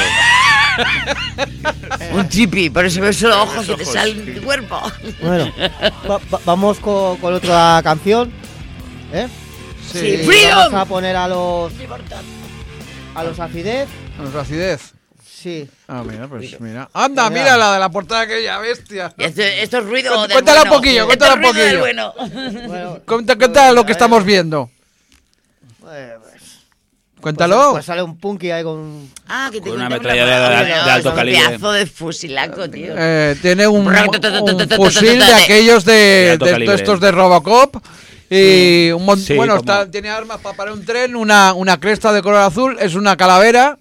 C: Un tripi, por eso ves solo ojos que te
D: ojos.
C: salen del cuerpo.
A: Bueno, va- va- vamos con, con otra canción. ¿Eh?
C: Sí.
A: Y
C: ¡Freedom!
A: Vamos a poner a los a los acidez.
B: Con acidez.
A: Sí.
B: Ah, mira, pues mira. Anda,
A: Mira.
B: mira la de la portada aquella, bestia.
C: Esto, esto es ruido
B: Cuéntala
C: del
B: un
C: bueno.
B: poquillo,
C: Esto
B: cuéntala
C: es
B: un
C: ruido del
B: poquillo.
C: bueno.
A: Bueno,
B: Cuenta, cuenta lo que estamos viendo.
A: eh, pues,
B: Cuéntalo.
A: pues sale un punky ahí con.
C: Ah, que te
D: Con una
C: cuenta
D: ametralladora
C: palabra.
D: de-
C: No,
D: de alto
C: es un
D: calibre.
C: pedazo de fusilaco, tío.
B: Eh, tiene un,
C: Brr,
B: un
C: ta, ta, ta, ta, ta,
B: fusil
C: ta,
B: de
C: ta, ta.
B: aquellos de,
D: De alto
B: de
D: calibre.
B: estos de Robocop y un mon-
D: Sí,
B: bueno,
D: como-
B: está- tiene armas para parar un tren, una, una cresta de color azul, es una calavera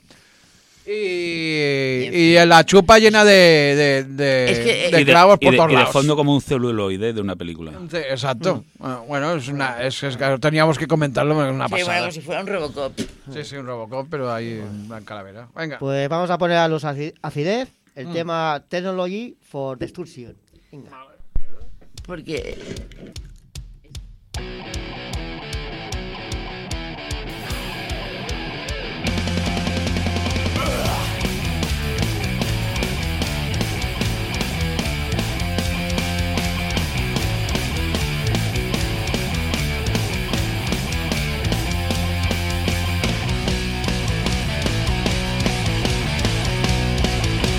B: y, y la chupa llena de, de, de-
C: Es que,
B: de
C: eh,
D: Y de,
B: clavos
D: y
B: por
D: de-
B: todos
D: y de
B: lados.
D: fondo como un celuloide de una película.
B: Sí, exacto. Bueno, Bueno, es una, es, es que teníamos que comentarlo, es una
C: Sí, bueno,
B: pasada.
C: como si fuera un Robocop.
B: Sí, sí, un Robocop, pero ahí una calavera. Venga.
A: Pues vamos a poner a los aci- acidez el
B: Mm.
A: tema Technology for Destruction. Venga.
C: Porque...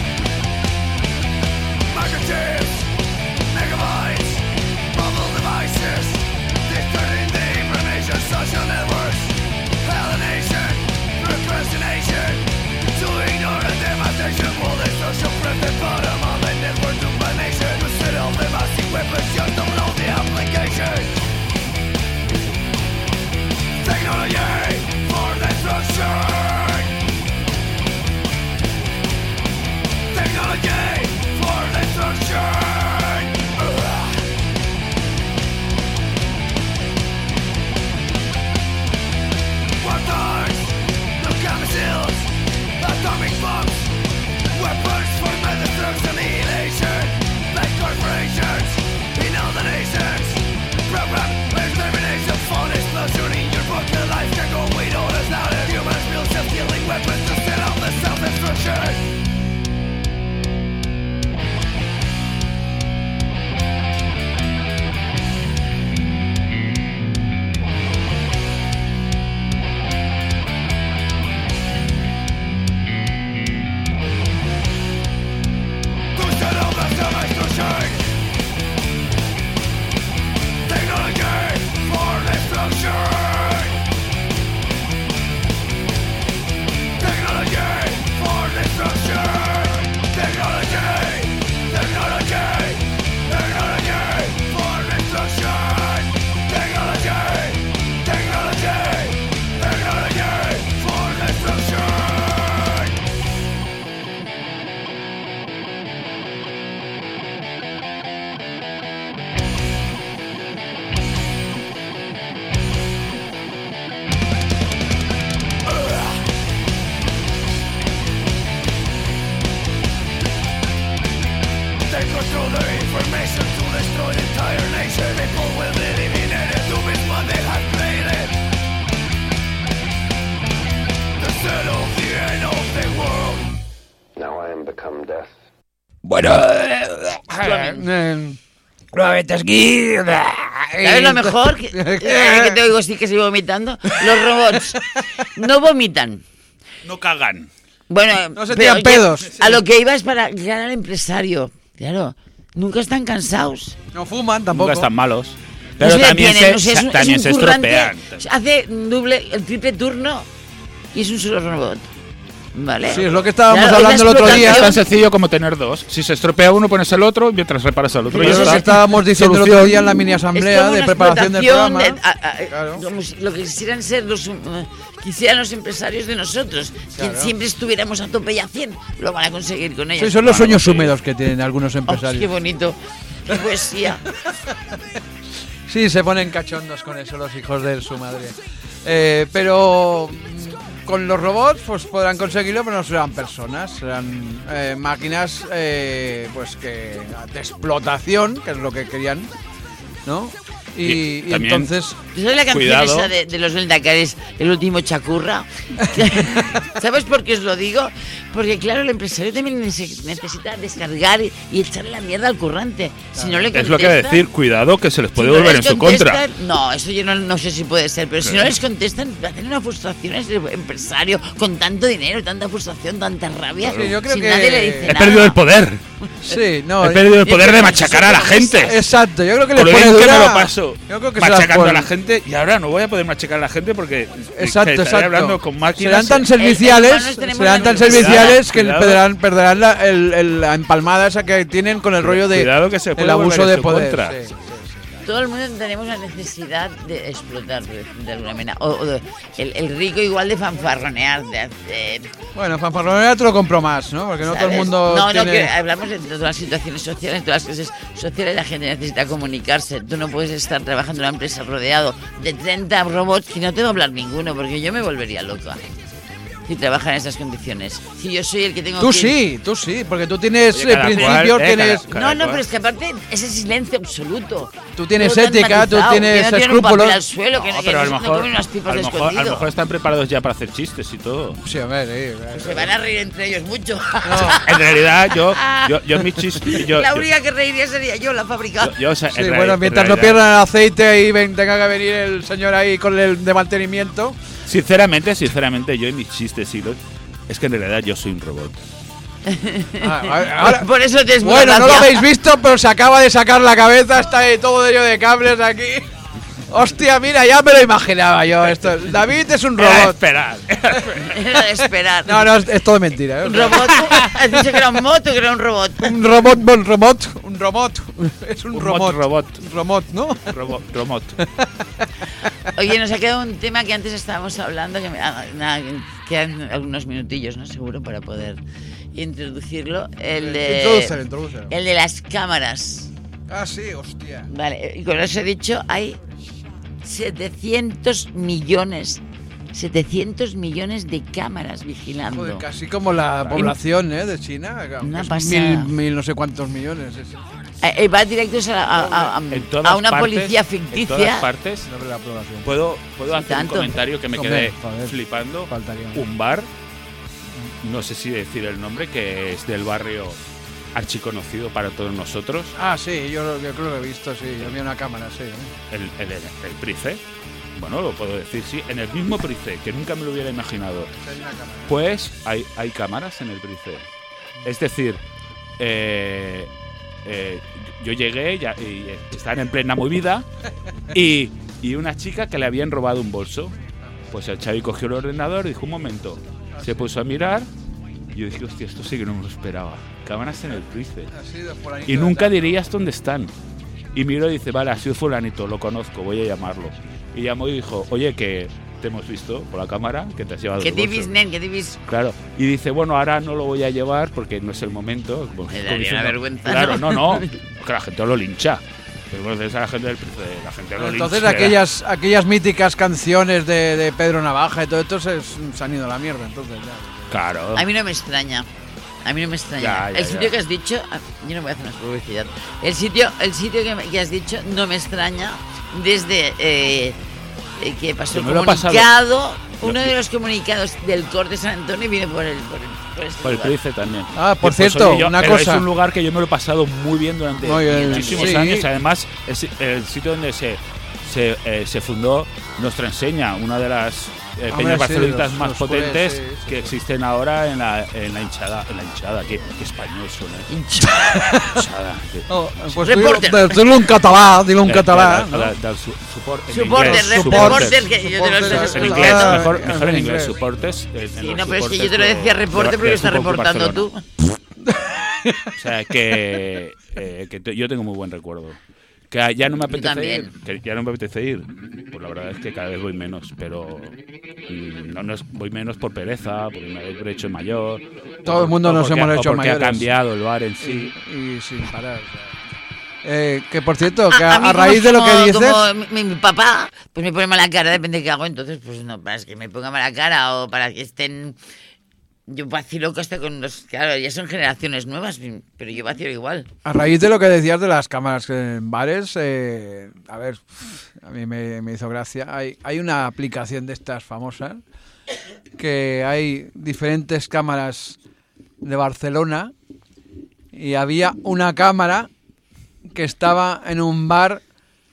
E: Megabytes, mobile device.
D: Bueno,
B: Eh, Nuevamente aquí.
C: ¿Sabes lo mejor? Que, que te oigo sí que estoy vomitando. Los robots no vomitan.
D: no cagan.
B: No
C: Bueno,
B: se
C: pero
B: tiran
C: que-
B: pedos.
C: A lo que iba es para llegar al empresario. Claro, nunca están cansados.
B: No fuman tampoco.
D: Nunca están malos.
C: No
D: Pero
C: se
D: también,
C: detienen,
D: se,
C: o sea, es un-
D: también
C: es
D: se
C: un currante,
D: estropean.
C: hace un doble, el triple turno y es un solo robot. ¿Vale?
B: Sí, es lo que estábamos
C: Claro,
B: hablando
C: es
B: el
C: la
B: otro día.
D: Es tan
C: explotación.
D: sencillo como tener dos. Si se estropea uno, pones el otro mientras reparas al otro.
B: Por
D: y ya
B: eso
D: está.
B: estábamos diciendo el otro
D: Solución.
B: día en la mini
C: Es
B: asamblea
C: como
B: de
C: una
B: preparación del
C: explotación
B: programa.
C: de- a- a-
B: Claro.
C: como si- lo que quisieran ser los um, eh, quisieran los empresarios de nosotros,
B: Claro.
C: que siempre estuviéramos a tope y a cien, lo van a conseguir con ellos.
B: Sí, son los
D: Claro,
B: sueños
D: sí.
B: húmedos que tienen algunos
C: Oh, qué
B: empresarios.
C: bonito, qué poesía.
B: Sí, se ponen cachondos con eso los hijos de su madre. Eh, pero mm, con los robots pues podrán conseguirlo, pero no serán personas, serán eh, máquinas eh, pues que de explotación, que es lo que querían, ¿no? Y,
D: Y
B: y
D: también-
B: entonces
C: ¿Tú sabes la canción
D: Cuidado.
C: esa de, de los del Dakar es El último chacurra? ¿Sabes por qué os lo digo? Porque claro, el empresario también nece- necesita descargar y, y echarle la mierda al currante. Si no le
D: Es lo que voy a
C: contestan-
D: decir, cuidado que se les puede
C: si no
D: volver
C: les
D: en su contra.
C: contestan- No, eso yo no, no sé si puede ser, pero si no les contestan, va a tener una frustración ese empresario con tanto dinero, tanta frustración, tanta rabia.
B: Sí, yo creo
C: si
B: que-
C: nadie le dice
D: He
C: nada.
D: perdido el poder.
B: sí, no,
D: He perdido el
C: y
D: poder
C: es
D: de
C: que
D: machacar a la
C: nosotros-
D: gente.
B: exacto, yo creo que
D: Con
B: le
D: lo
B: pone
D: bien que me
B: dura-
D: lo paso
B: Yo creo que se las
D: machacando a
B: pone-
D: la gente y ahora no voy a poder machacar a la gente porque
B: Exacto,
D: que estaré
B: exacto.
D: hablando con máquinas.
B: Serán tan
C: El-
B: serviciales,
C: el humano tenemos
B: serán
C: la
B: tan
C: misma-
B: serviciales que
D: Cuidado.
B: perderán, perderán la, el- el- la empalmada esa que tienen con el rollo de
D: Cuidado que se puede
B: el abuso
D: volver en
B: de
D: su
B: poder.
D: contra.
B: Sí, sí, sí.
C: Todo el mundo tenemos la necesidad de explotar de, de alguna manera. O, o de- el, el rico igual de fanfarronear. De, de-
B: Bueno, fanfarronera te lo compro más, ¿no? Porque no todo el
C: ¿sabes?
B: mundo
C: No, no,
B: tiene...
C: que hablamos de todas las situaciones sociales, todas las clases sociales, la gente necesita comunicarse. Tú no puedes estar trabajando en una empresa rodeado de treinta robots y no te va a hablar ninguno, porque yo me volvería loca si trabaja en esas condiciones. Si yo soy el que tengo
B: Tú
C: que...
B: sí, tú sí, porque tú tienes
D: Oye,
B: eh,
D: cada
B: principios,
D: cual, eh,
B: tienes...
D: cada-
C: No, no,
D: cual.
C: pero es que aparte ese silencio absoluto.
B: Tú tienes
C: Todo tan
B: ética, tú
C: matizado,
B: tienes
C: que no tienen un papel
B: escrúpulos.
C: al suelo, que,
D: No,
C: que
D: pero a
C: no,
D: lo
C: no
D: mejor,
C: comen unas
D: a
C: pipas
D: lo
C: de
D: mejor, a lo
C: escondido.
D: mejor están preparados ya para hacer chistes y todo.
B: Sí, a ver, eh,
C: Pues se van a reír entre ellos mucho.
D: En realidad, yo, yo, yo mis chistes. Yo,
C: la
D: yo-
C: única que reiría sería yo, la fábrica.
D: yo- yo, o sea, en
B: Sí,
D: reali-
B: bueno,
D: en
B: mientras no
D: realidad,
B: pierdan el aceite y ven, tenga que venir el señor ahí con el de mantenimiento.
D: Sinceramente, sinceramente, yo y mis chistes y lo- es que en realidad yo soy un robot.
B: Ah, ahora- ahora-
C: Por eso te es muy
B: bueno, no lo
C: gracia.
B: habéis visto, pero se acaba de sacar la cabeza, está ahí todo lleno de cables aquí. Hostia, mira, ya me lo imaginaba yo esto. David es un
D: Era de
B: robot.
D: esperar.
C: Era de esperar.
B: No, no, es, es todo mentira. ¿eh?
C: Un robot. Has dicho que era un moto, que era un robot.
B: Un robot, un robot, un robot. Es un,
D: Un
B: robot.
D: mod robot.
B: Un robot, ¿no?
D: Robo- robot.
C: Oye, nos ha quedado un tema que antes estábamos hablando, que me- ah, nada, quedan algunos minutillos, ¿no? Seguro, para poder introducirlo. El de,
B: Introdúcelo, introdúcelo.
C: el de las cámaras.
B: Ah, sí, hostia.
C: Vale, y con eso he dicho, hay setecientos millones, setecientos millones de cámaras vigilando.
B: Joder, casi como la población ¿eh? de China.
C: Una
B: Es
C: pasada.
B: Mil, mil no sé cuántos millones. Es
C: Eh, eh, va directos a, a- a- a-
D: En todas
C: a una
D: partes,
C: policía
D: En todas
C: ficticia.
D: partes.
B: sobre la población.
D: ¿Puedo, puedo
C: Sí,
D: hacer
C: tanto.
D: un comentario que me
B: Hombre,
D: quedé
B: joder,
D: flipando?
B: faltaría más.
D: Un bar, no sé si decir el nombre, que es del barrio archiconocido para todos nosotros,
B: Ah, sí, yo, yo creo que he visto, sí. Había una cámara, sí. ¿eh?
D: el, el, el Price. Bueno, lo puedo decir, sí, en el mismo Price, que nunca me lo hubiera imaginado.
B: Sí, hay una cámara.
D: Pues hay, hay cámaras en el Price. Es decir, eh, eh, yo llegué ya, y estaban en plena movida y, y una chica que le habían robado un bolso. Pues el Xavi cogió el ordenador y dijo, un momento, se puso a mirar y yo dije, hostia, esto sí que no me lo esperaba. Cámaras en el Price.
B: Ha sido fulanito
D: Y
B: de
D: nunca
B: tal.
D: dirías dónde están. Y miro y dice, vale, ha sido fulanito, lo conozco, voy a llamarlo. Y llamó y dijo, oye, que te hemos visto por la cámara, que te has llevado
C: ¿Qué
D: el bolso.
C: divis, nen? ¿Qué divis?
D: Claro, y dice, bueno, ahora no lo voy a llevar porque no es el momento. Como-
C: Me
D: como
C: daría
D: diciendo,
C: una vergüenza,
D: Claro,
C: ¿no?
D: no, no, que la gente lo lincha. Pero conoces a la gente del Price, la gente lo
B: Entonces
D: lincha.
B: aquellas, aquellas míticas canciones de, de Pedro Navaja y todo esto se, se han ido a la mierda, entonces ya.
D: Claro.
C: A mí no me extraña. A mí no me extraña.
D: Ya, ya,
C: el sitio
D: ya.
C: que has dicho, ah, yo no voy a hacer una publicidad. El sitio, el sitio que, me- que has dicho no me extraña desde eh, eh, que pasó
D: Yo
C: el
D: me lo he pasado.
C: comunicado. Uno
D: Lo-
C: de los comunicados del Corte de San Antonio viene por el, por el por este
D: Por el
C: lugar.
D: Price también.
B: Ah, por
D: Pues,
B: cierto,
D: oye, yo-
B: una
D: pero
B: cosa.
D: Es un lugar que yo me lo he pasado muy bien durante
B: Muy bien,
D: muchísimos
B: sí.
D: años. Además, es el sitio donde se, se, eh, se fundó Nuestra Enseña, una de las eh,
B: Hombre,
D: peñas
B: sí,
D: barcelonistas
B: los-
D: más
B: los
D: potentes
B: culés, sí, sí,
D: que
B: sí.
D: existen ahora en la, en la hinchada. En la hinchada, que, que español suena. ¿eh? Hinchada. que-
B: Oh, pues
C: Reporter.
B: dilo, dilo en catalán, dilo en
D: Eh,
B: catalán.
D: de la-
B: ¿no?
D: de- del su- support- en
C: Supporter,
D: inglés,
C: re-
B: supporters.
C: reporter, que yo te lo
B: Supporters.
C: estoy
D: En inglés,
B: Ah,
D: mejor,
B: en
D: mejor en
B: inglés.
D: inglés, supportes. en- en
C: Sí,
D: los
C: no, pero es que yo
D: supporters
C: te lo
D: de-
C: decía reporte
D: de-
C: porque
D: del
C: estás
D: Fútbol Club
C: reportando
D: Barcelona.
C: tú.
D: O sea, que, eh, que te- yo tengo muy buen recuerdo. Que ya no me apetece
C: también.
D: ir. Que ya no me apetece ir. Pues la verdad es que cada vez voy menos, pero mm, no, no es, voy menos por pereza, porque me he hecho mayor.
B: Todo
D: o-
B: el mundo
D: o
B: nos
D: porque-
B: hemos
D: o
B: hecho
D: porque
B: mayores.
D: ha cambiado el bar en sí.
B: Y, y sin parar. o sea. Eh, que por cierto, que
C: A-
B: a,
C: a mí
B: a
C: como-
B: raíz de lo que
C: como-
B: dices.
C: como mi, mi papá, pues me pone mala cara, depende de qué hago, entonces pues no, para que me ponga mala cara o para que estén... Yo vacilo que hasta con los... Claro, ya son generaciones nuevas, pero yo vacilo igual.
B: A raíz de lo que decías de las cámaras en bares, eh, a ver, a mí me, me hizo gracia. Hay, hay una aplicación de estas famosas que hay diferentes cámaras de Barcelona y había una cámara que estaba en un bar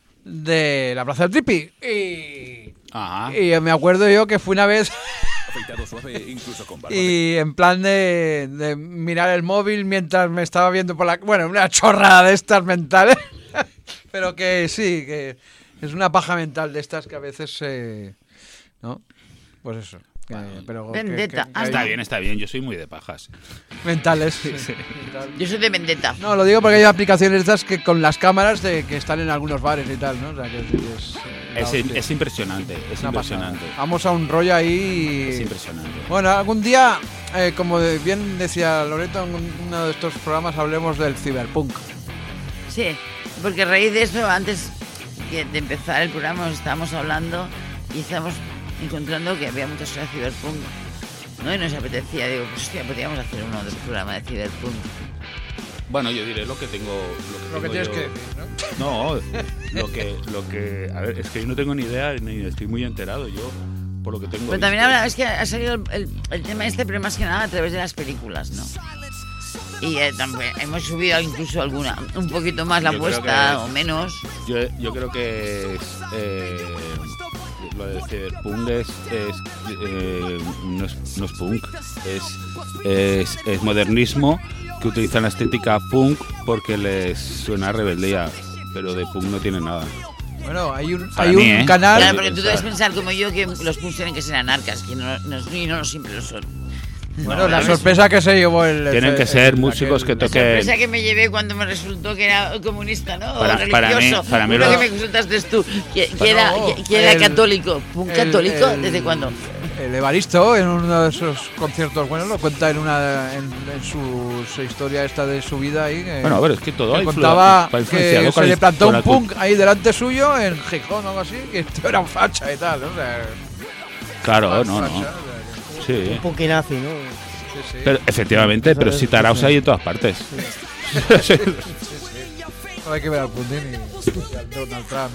B: de la Plaza del Tripi y,
D: Ajá.
B: y me acuerdo yo que fui una vez
F: Afeitado suave, incluso con barba.
B: y en plan de, de mirar el móvil mientras me estaba viendo por la... Bueno, una chorrada de estas mentales. Pero que sí, que es una paja mental de estas que a veces... eh, ¿no? Pues eso. que- pero que-
C: Vendetta.
B: que-
C: Ah,
D: Está
B: hay
D: bien, está bien. Yo soy muy de pajas.
B: Mentales. sí.
C: Yo soy de Vendetta.
B: No, lo digo porque hay aplicaciones estas que con las cámaras de, que están en algunos bares y tal, ¿no? O sea, que es... es, eh, la
D: Es,
B: hostia.
D: es impresionante. Es
B: Una pasada.
D: impresionante.
B: Vamos a un rollo ahí...
D: Es impresionante.
B: Bueno, algún día, eh, como de- bien decía Loreto en un- uno de estos programas, hablemos del ciberpunk.
C: Sí, porque a raíz de eso, antes que de empezar el programa, nos estábamos hablando y estábamos encontrando que había muchas cosas de ciberpunk, ¿no? Y nos apetecía, digo, pues hostia, podríamos hacer uno de programa de ciberpunk.
D: Bueno, yo diré lo que tengo. Lo que,
B: Lo que
D: tengo
B: tienes
D: yo-
B: que decir, ¿no?
D: No, lo que, lo que. A ver, es que yo no tengo ni idea ni estoy muy enterado yo por lo que tengo.
C: Pero también
D: visto.
C: habla, es que ha salido el, el- el tema este, pero más que nada a través de las películas, ¿no? Y eh, también hemos subido incluso alguna, un poquito más la
D: Yo creo
C: apuesta
D: que-
C: o menos.
D: Yo, yo creo que es, eh, lo de Cyberpunk es, es, eh, no, es, no es punk, es, es, es modernismo que utilizan la estética punk porque les suena a rebeldía, pero de punk no tiene nada.
B: Bueno, hay un,
D: Para
B: hay
D: mí,
B: un
D: ¿eh?
B: canal...
C: Claro,
D: sí,
C: porque tú
D: pensar.
C: debes pensar como yo que los punks tienen que ser anarcas, que no, no, y no, no siempre lo son.
B: Bueno,
C: No,
B: la
C: ¿sabes?
B: sorpresa que se llevó el...
D: Tienen
B: el-
D: que ser
B: el-
D: músicos que
B: aquel-
C: La
D: toquen.
C: sorpresa que me llevé cuando me resultó que era comunista, ¿no?
D: Para-
C: o
D: para mí-
C: religioso.
D: para mí
C: Uno
D: lo-
C: que me consultaste tú, que, que era,
B: No,
C: que, que era
B: el-
C: católico. ¿Un
B: el-
C: católico?
B: el-
C: ¿Desde cuándo?
B: El Evaristo, en uno de esos conciertos buenos, lo cuenta en una en, en su, su historia esta de su vida ahí. que-
D: Bueno, a ver, es que todo
B: que
D: ha influ-
B: contaba
D: ha
B: que
D: influenciado
B: se
D: con
B: le
D: la-
B: plantó
D: con
B: un
D: la
B: punk
D: cult-
B: ahí delante suyo en Gijón o algo así, que esto era un facha y tal, ¿no? O sea,
D: Claro, no,
B: facha,
D: no.
B: o sea,
D: Sí.
A: Un punkinazi, ¿no?
B: que- sí, sí.
D: Pero, efectivamente, pero si taraos hay en todas partes.
B: Ahora hay que ver al Putin y, y al Donald Trump.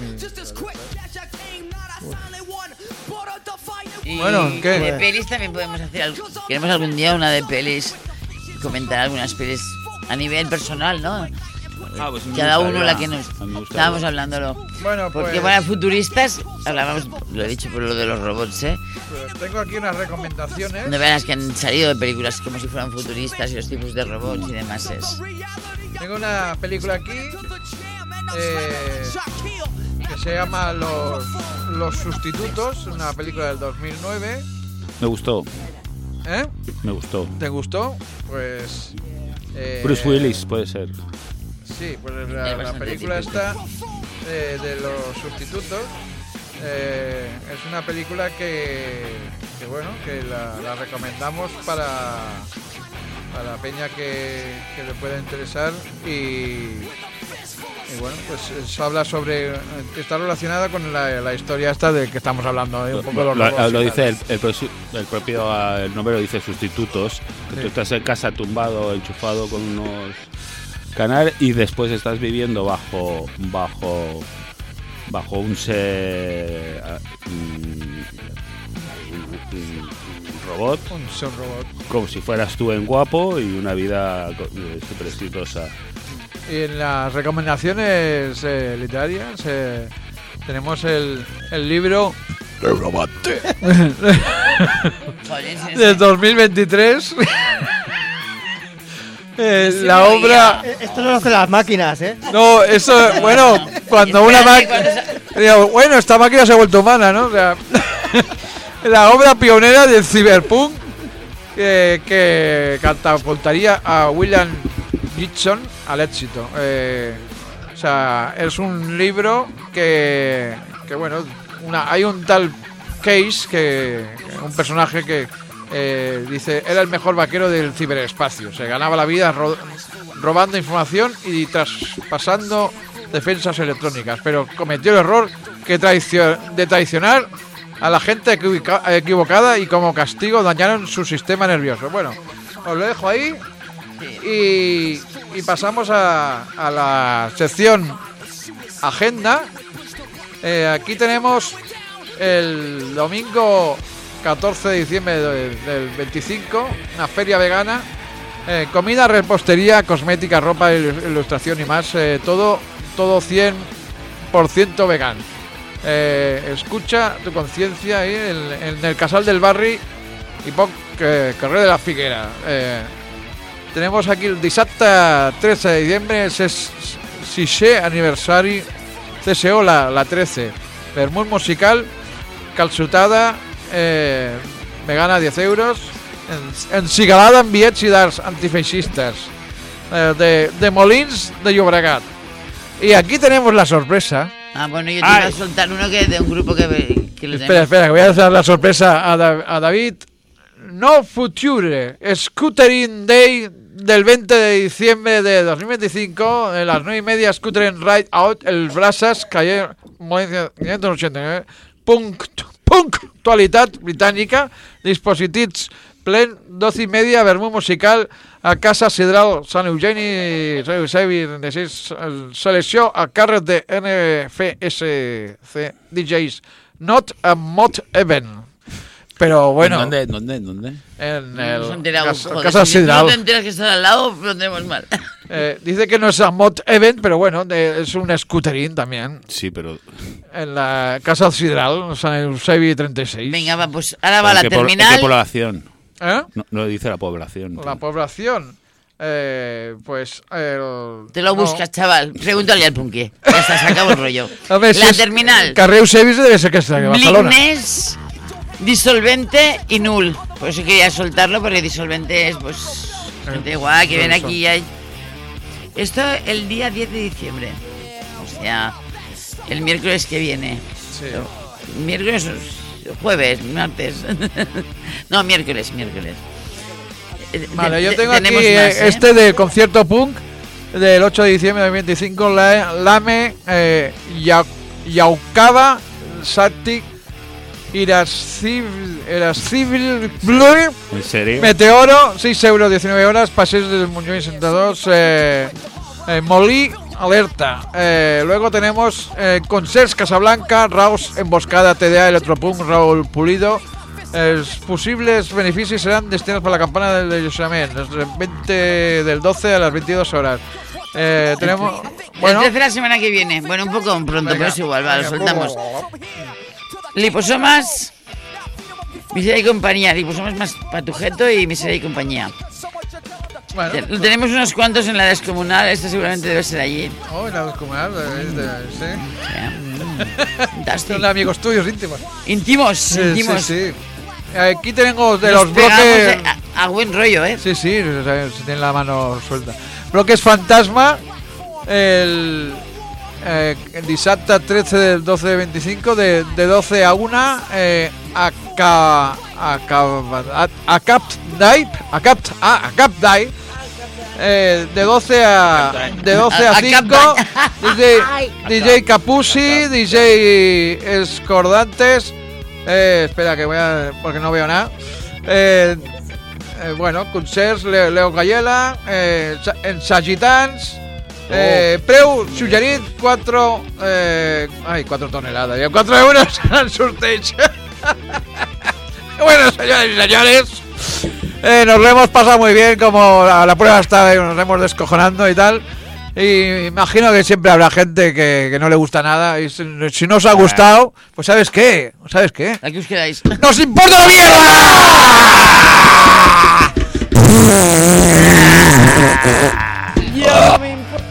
B: Y,
C: Y
B: Bueno, ¿qué?
C: de pelis también podemos hacer algo. Queremos algún día una de pelis, comentar algunas pelis a nivel personal, ¿no?
D: Ah, pues me
C: Cada uno
D: gustaría,
C: la que nos...
D: a mí me gustaría.
C: Estábamos hablándolo.
B: bueno, pues
C: Porque bueno, futuristas, hablábamos, lo he dicho por lo de los robots, ¿eh?
B: pues tengo aquí unas recomendaciones.
C: No verás que han salido de películas como si fueran futuristas y los tipos de robots y demás es.
B: Tengo una película aquí eh, que se llama Los, Los Sustitutos, una película del dos mil nueve.
D: Me gustó,
B: ¿Eh?
D: me gustó.
B: ¿Te gustó? Pues... eh,
D: Bruce Willis puede ser.
B: Sí, pues
C: Es
B: la, la
C: bastante
B: película
C: típico.
B: esta eh, de Los Sustitutos eh, es una película que, que bueno, que la, la recomendamos para, para la peña que, que le pueda interesar y, y bueno, pues es- habla sobre, está relacionada con la, la historia esta de que estamos hablando, ¿eh? Un poco de los
D: Lo,
B: robots
D: lo
B: y
D: dice
B: tal.
D: el, el, prosi- el propio ah, el nombre lo dice sustitutos, que
B: Sí.
D: tú estás en casa tumbado, enchufado con unos canales y después estás viviendo bajo bajo bajo un ser ah, mm, mm, robot,
B: Un son robot.
D: como si fueras tú en guapo y una vida co- eh, súper exitosa.
B: Y en las recomendaciones eh, literarias eh, tenemos el, el libro
C: Joder, si
B: del dos mil veintitrés. Eh,
C: Sí,
B: la
C: me
B: obra...
A: Eh, Esto no lo hacen las máquinas, ¿eh?
B: No, eso, bueno, cuando una
C: Espérate,
B: máquina...
C: cuando
B: Digo, bueno, esta máquina se ha vuelto humana, ¿no? O sea, la obra pionera del cyberpunk que, que catapultaría a William Gibson al éxito. Eh, o sea, es un libro que, que bueno, una, hay un tal Case, que un personaje que eh, dice, era el mejor vaquero del ciberespacio. Se ganaba la vida ro- robando información y traspasando defensas electrónicas, pero cometió el error que traicio- de traicionar a la gente equivoca- equivocada y como castigo dañaron su sistema nervioso. Bueno, os lo dejo ahí y, y pasamos a, a la sección agenda. Eh, aquí tenemos el domingo catorce de diciembre del, del veinticinco, una feria vegana, eh, comida, repostería, cosmética, ropa, il- ilustración y más, eh, todo, todo cien por ciento vegano. Eh, escucha tu conciencia ahí en, en el Casal del Barri y poc eh, carrer de la Figuera. Eh, tenemos aquí el dissabte trece de diciembre, es sisè aniversari C S O la, la trece. Vermut musical, calçotada, eh, vegana diez euros, en, encigalada amb biets i d'arts antifeixistes, eh, de, de Molins de Llobregat. Y aquí tenemos la sorpresa.
C: Ah, bueno, yo te
B: Ay.
C: iba a soltar uno que de un grupo que, que lo
B: Espera,
C: tenemos.
B: espera, que voy a hacer la sorpresa a, Da- a David. No Future, Scootering Day del veinte de diciembre de dos mil veinticinco, en las nueve y media, Scootering Ride Out, el Brasas, calle quinientos ochenta y nueve, Punk, Punctualitat Britànica, dispositius plen, doce y media, vermut musical a Casa Sidral Sant Eugeni, Sant Eusebi, trenta-sis, el- selecció a càrrec de N F S C D Js, not a mod event. Pero bueno,
D: ¿En ¿Dónde? ¿Dónde? ¿Dónde?
B: en
C: No se
B: el
C: ha enterado,
B: Casa,
C: joder,
B: Casa
C: si no
B: Sidral.
C: te enteras que está al lado, lo tenemos mal.
B: Eh, dice que no es a mod event, pero bueno, de- es un scooterín también.
D: Sí, pero...
B: En la Casa Sidral, San Eusebi treinta y seis.
C: Venga, va, pues ahora va la
D: ¿En qué, po- en
C: terminal.
D: qué población?
B: ¿Eh?
D: No, no dice la población.
B: La población. Eh, pues. el-
C: Te lo
B: no.
C: buscas, chaval. Pregúntale al Punky. Ya está, se acabó el rollo.
B: A ver, si
C: La
B: es-
C: terminal.
B: Carrer Eusebi debe ser que está en Barcelona.
C: Blickness, disolvente y null. Por eso quería soltarlo, porque disolvente es, pues. Gente igual que viene aquí y hay. Esto el día diez de diciembre. O sea, el miércoles que viene.
B: Sí.
C: Miércoles, jueves, martes. No, miércoles, miércoles. Eh,
B: Vale,
C: te-
B: yo
C: te-
B: tengo aquí
C: tenemos
B: eh,
C: más, ¿eh?
B: este del concierto punk del ocho de diciembre del veinticinco, la, Lame, eh, Yau- Yaucada, Satic, Irascivil, Irascivil Blue,
D: ¿En serio?
B: Meteoro, seis euros, diecinueve horas, Paseos del Muñoz sesenta y dos, eh, eh, Molí, Alerta. Eh, luego tenemos eh, Concerts Casablanca, Raus, Emboscada, T D A, Electropunk, Raúl Pulido. Els posibles beneficis seran destinados para la campana del allotjament, del veinte del doce a las veintidós horas. Eh, tenemos. Bueno,
C: El trece la semana que viene. Bueno, un poco pronto,
B: venga,
C: pero es igual, va, lo
B: venga,
C: soltamos. Liposomas, miseria y compañía. Liposomas más patujeto y miseria y compañía.
B: bueno.
C: Te- Tenemos unos cuantos en la descomunal, este seguramente debe ser allí.
B: Oh, la descomunal, eh, de- sí.
C: O sea, mm, fantástico.
B: Son amigos tuyos íntimos.
C: Íntimos,
B: Sí,
C: íntimos.
B: sí, sí. Aquí tenemos de
C: Nos
B: los
C: pegamos
B: bloques.
C: a, a buen rollo, ¿eh?
B: Sí, sí, o sea, si tienen la mano suelta. Bloques Fantasma, el, eh, el dissabte trece del doce de veinticinco, de, de doce a una, eh, a, ca, a, ca- a, a Cap Day, a Cap, a, a Cap Day, eh, de doce a de doce a
C: A- a Cap
B: cinco,
C: Day.
B: D J, D J Capuzzi, D J Escordantes, eh, espera que voy a, porque no veo nada. Eh, eh, bueno, concerts, Leo, Leo Gallela, eh, Sa- en Sagitans, eh, preu suggerit quatre, eh, ai, quatre tonelades, ja, quatre euros en el sorteig. Bueno, señores y señores, eh, nos lo hemos pasado muy bien, como la, la prueba está, nos hemos descojonando y tal. Y imagino que siempre habrá gente que, que no le gusta nada. Y si, si no os ha gustado, pues ¿sabes qué? ¿Sabes qué?
C: Aquí os quedáis.
B: ¡Nos importa la mierda!
A: Ya me importa.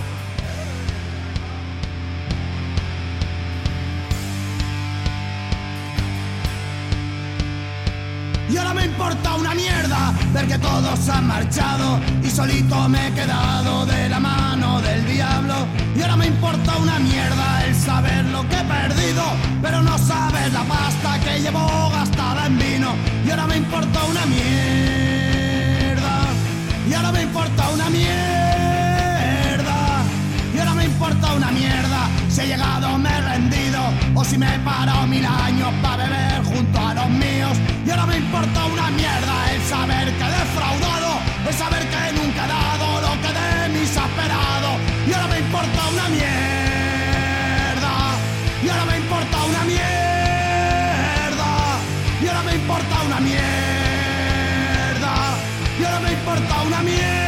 E: Y ahora me importa una mierda ver que todos han marchado y solito me he quedado de la mano del diablo. Y ahora me importa una mierda el saber lo que he perdido, pero no sabes la pasta que llevo gastada en vino. Y ahora me importa una mierda. Y ahora me importa una mierda. Y ahora me importa una mierda si he llegado, me he rendido, o si me he parado mil años para beber junto a los míos. Y ahora me importa una mierda el saber que he defraudado, el saber que nunca he dado lo que de mí se ha esperado. Y ahora me importa una mierda. Y ahora me importa una mierda. Y ahora me importa una mierda. Y ahora me importa una mierda.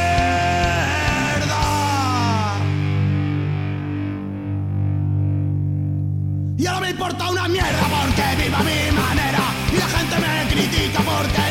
E: Y ahora me importa una mierda porque viva a mi manera y la gente me critica porque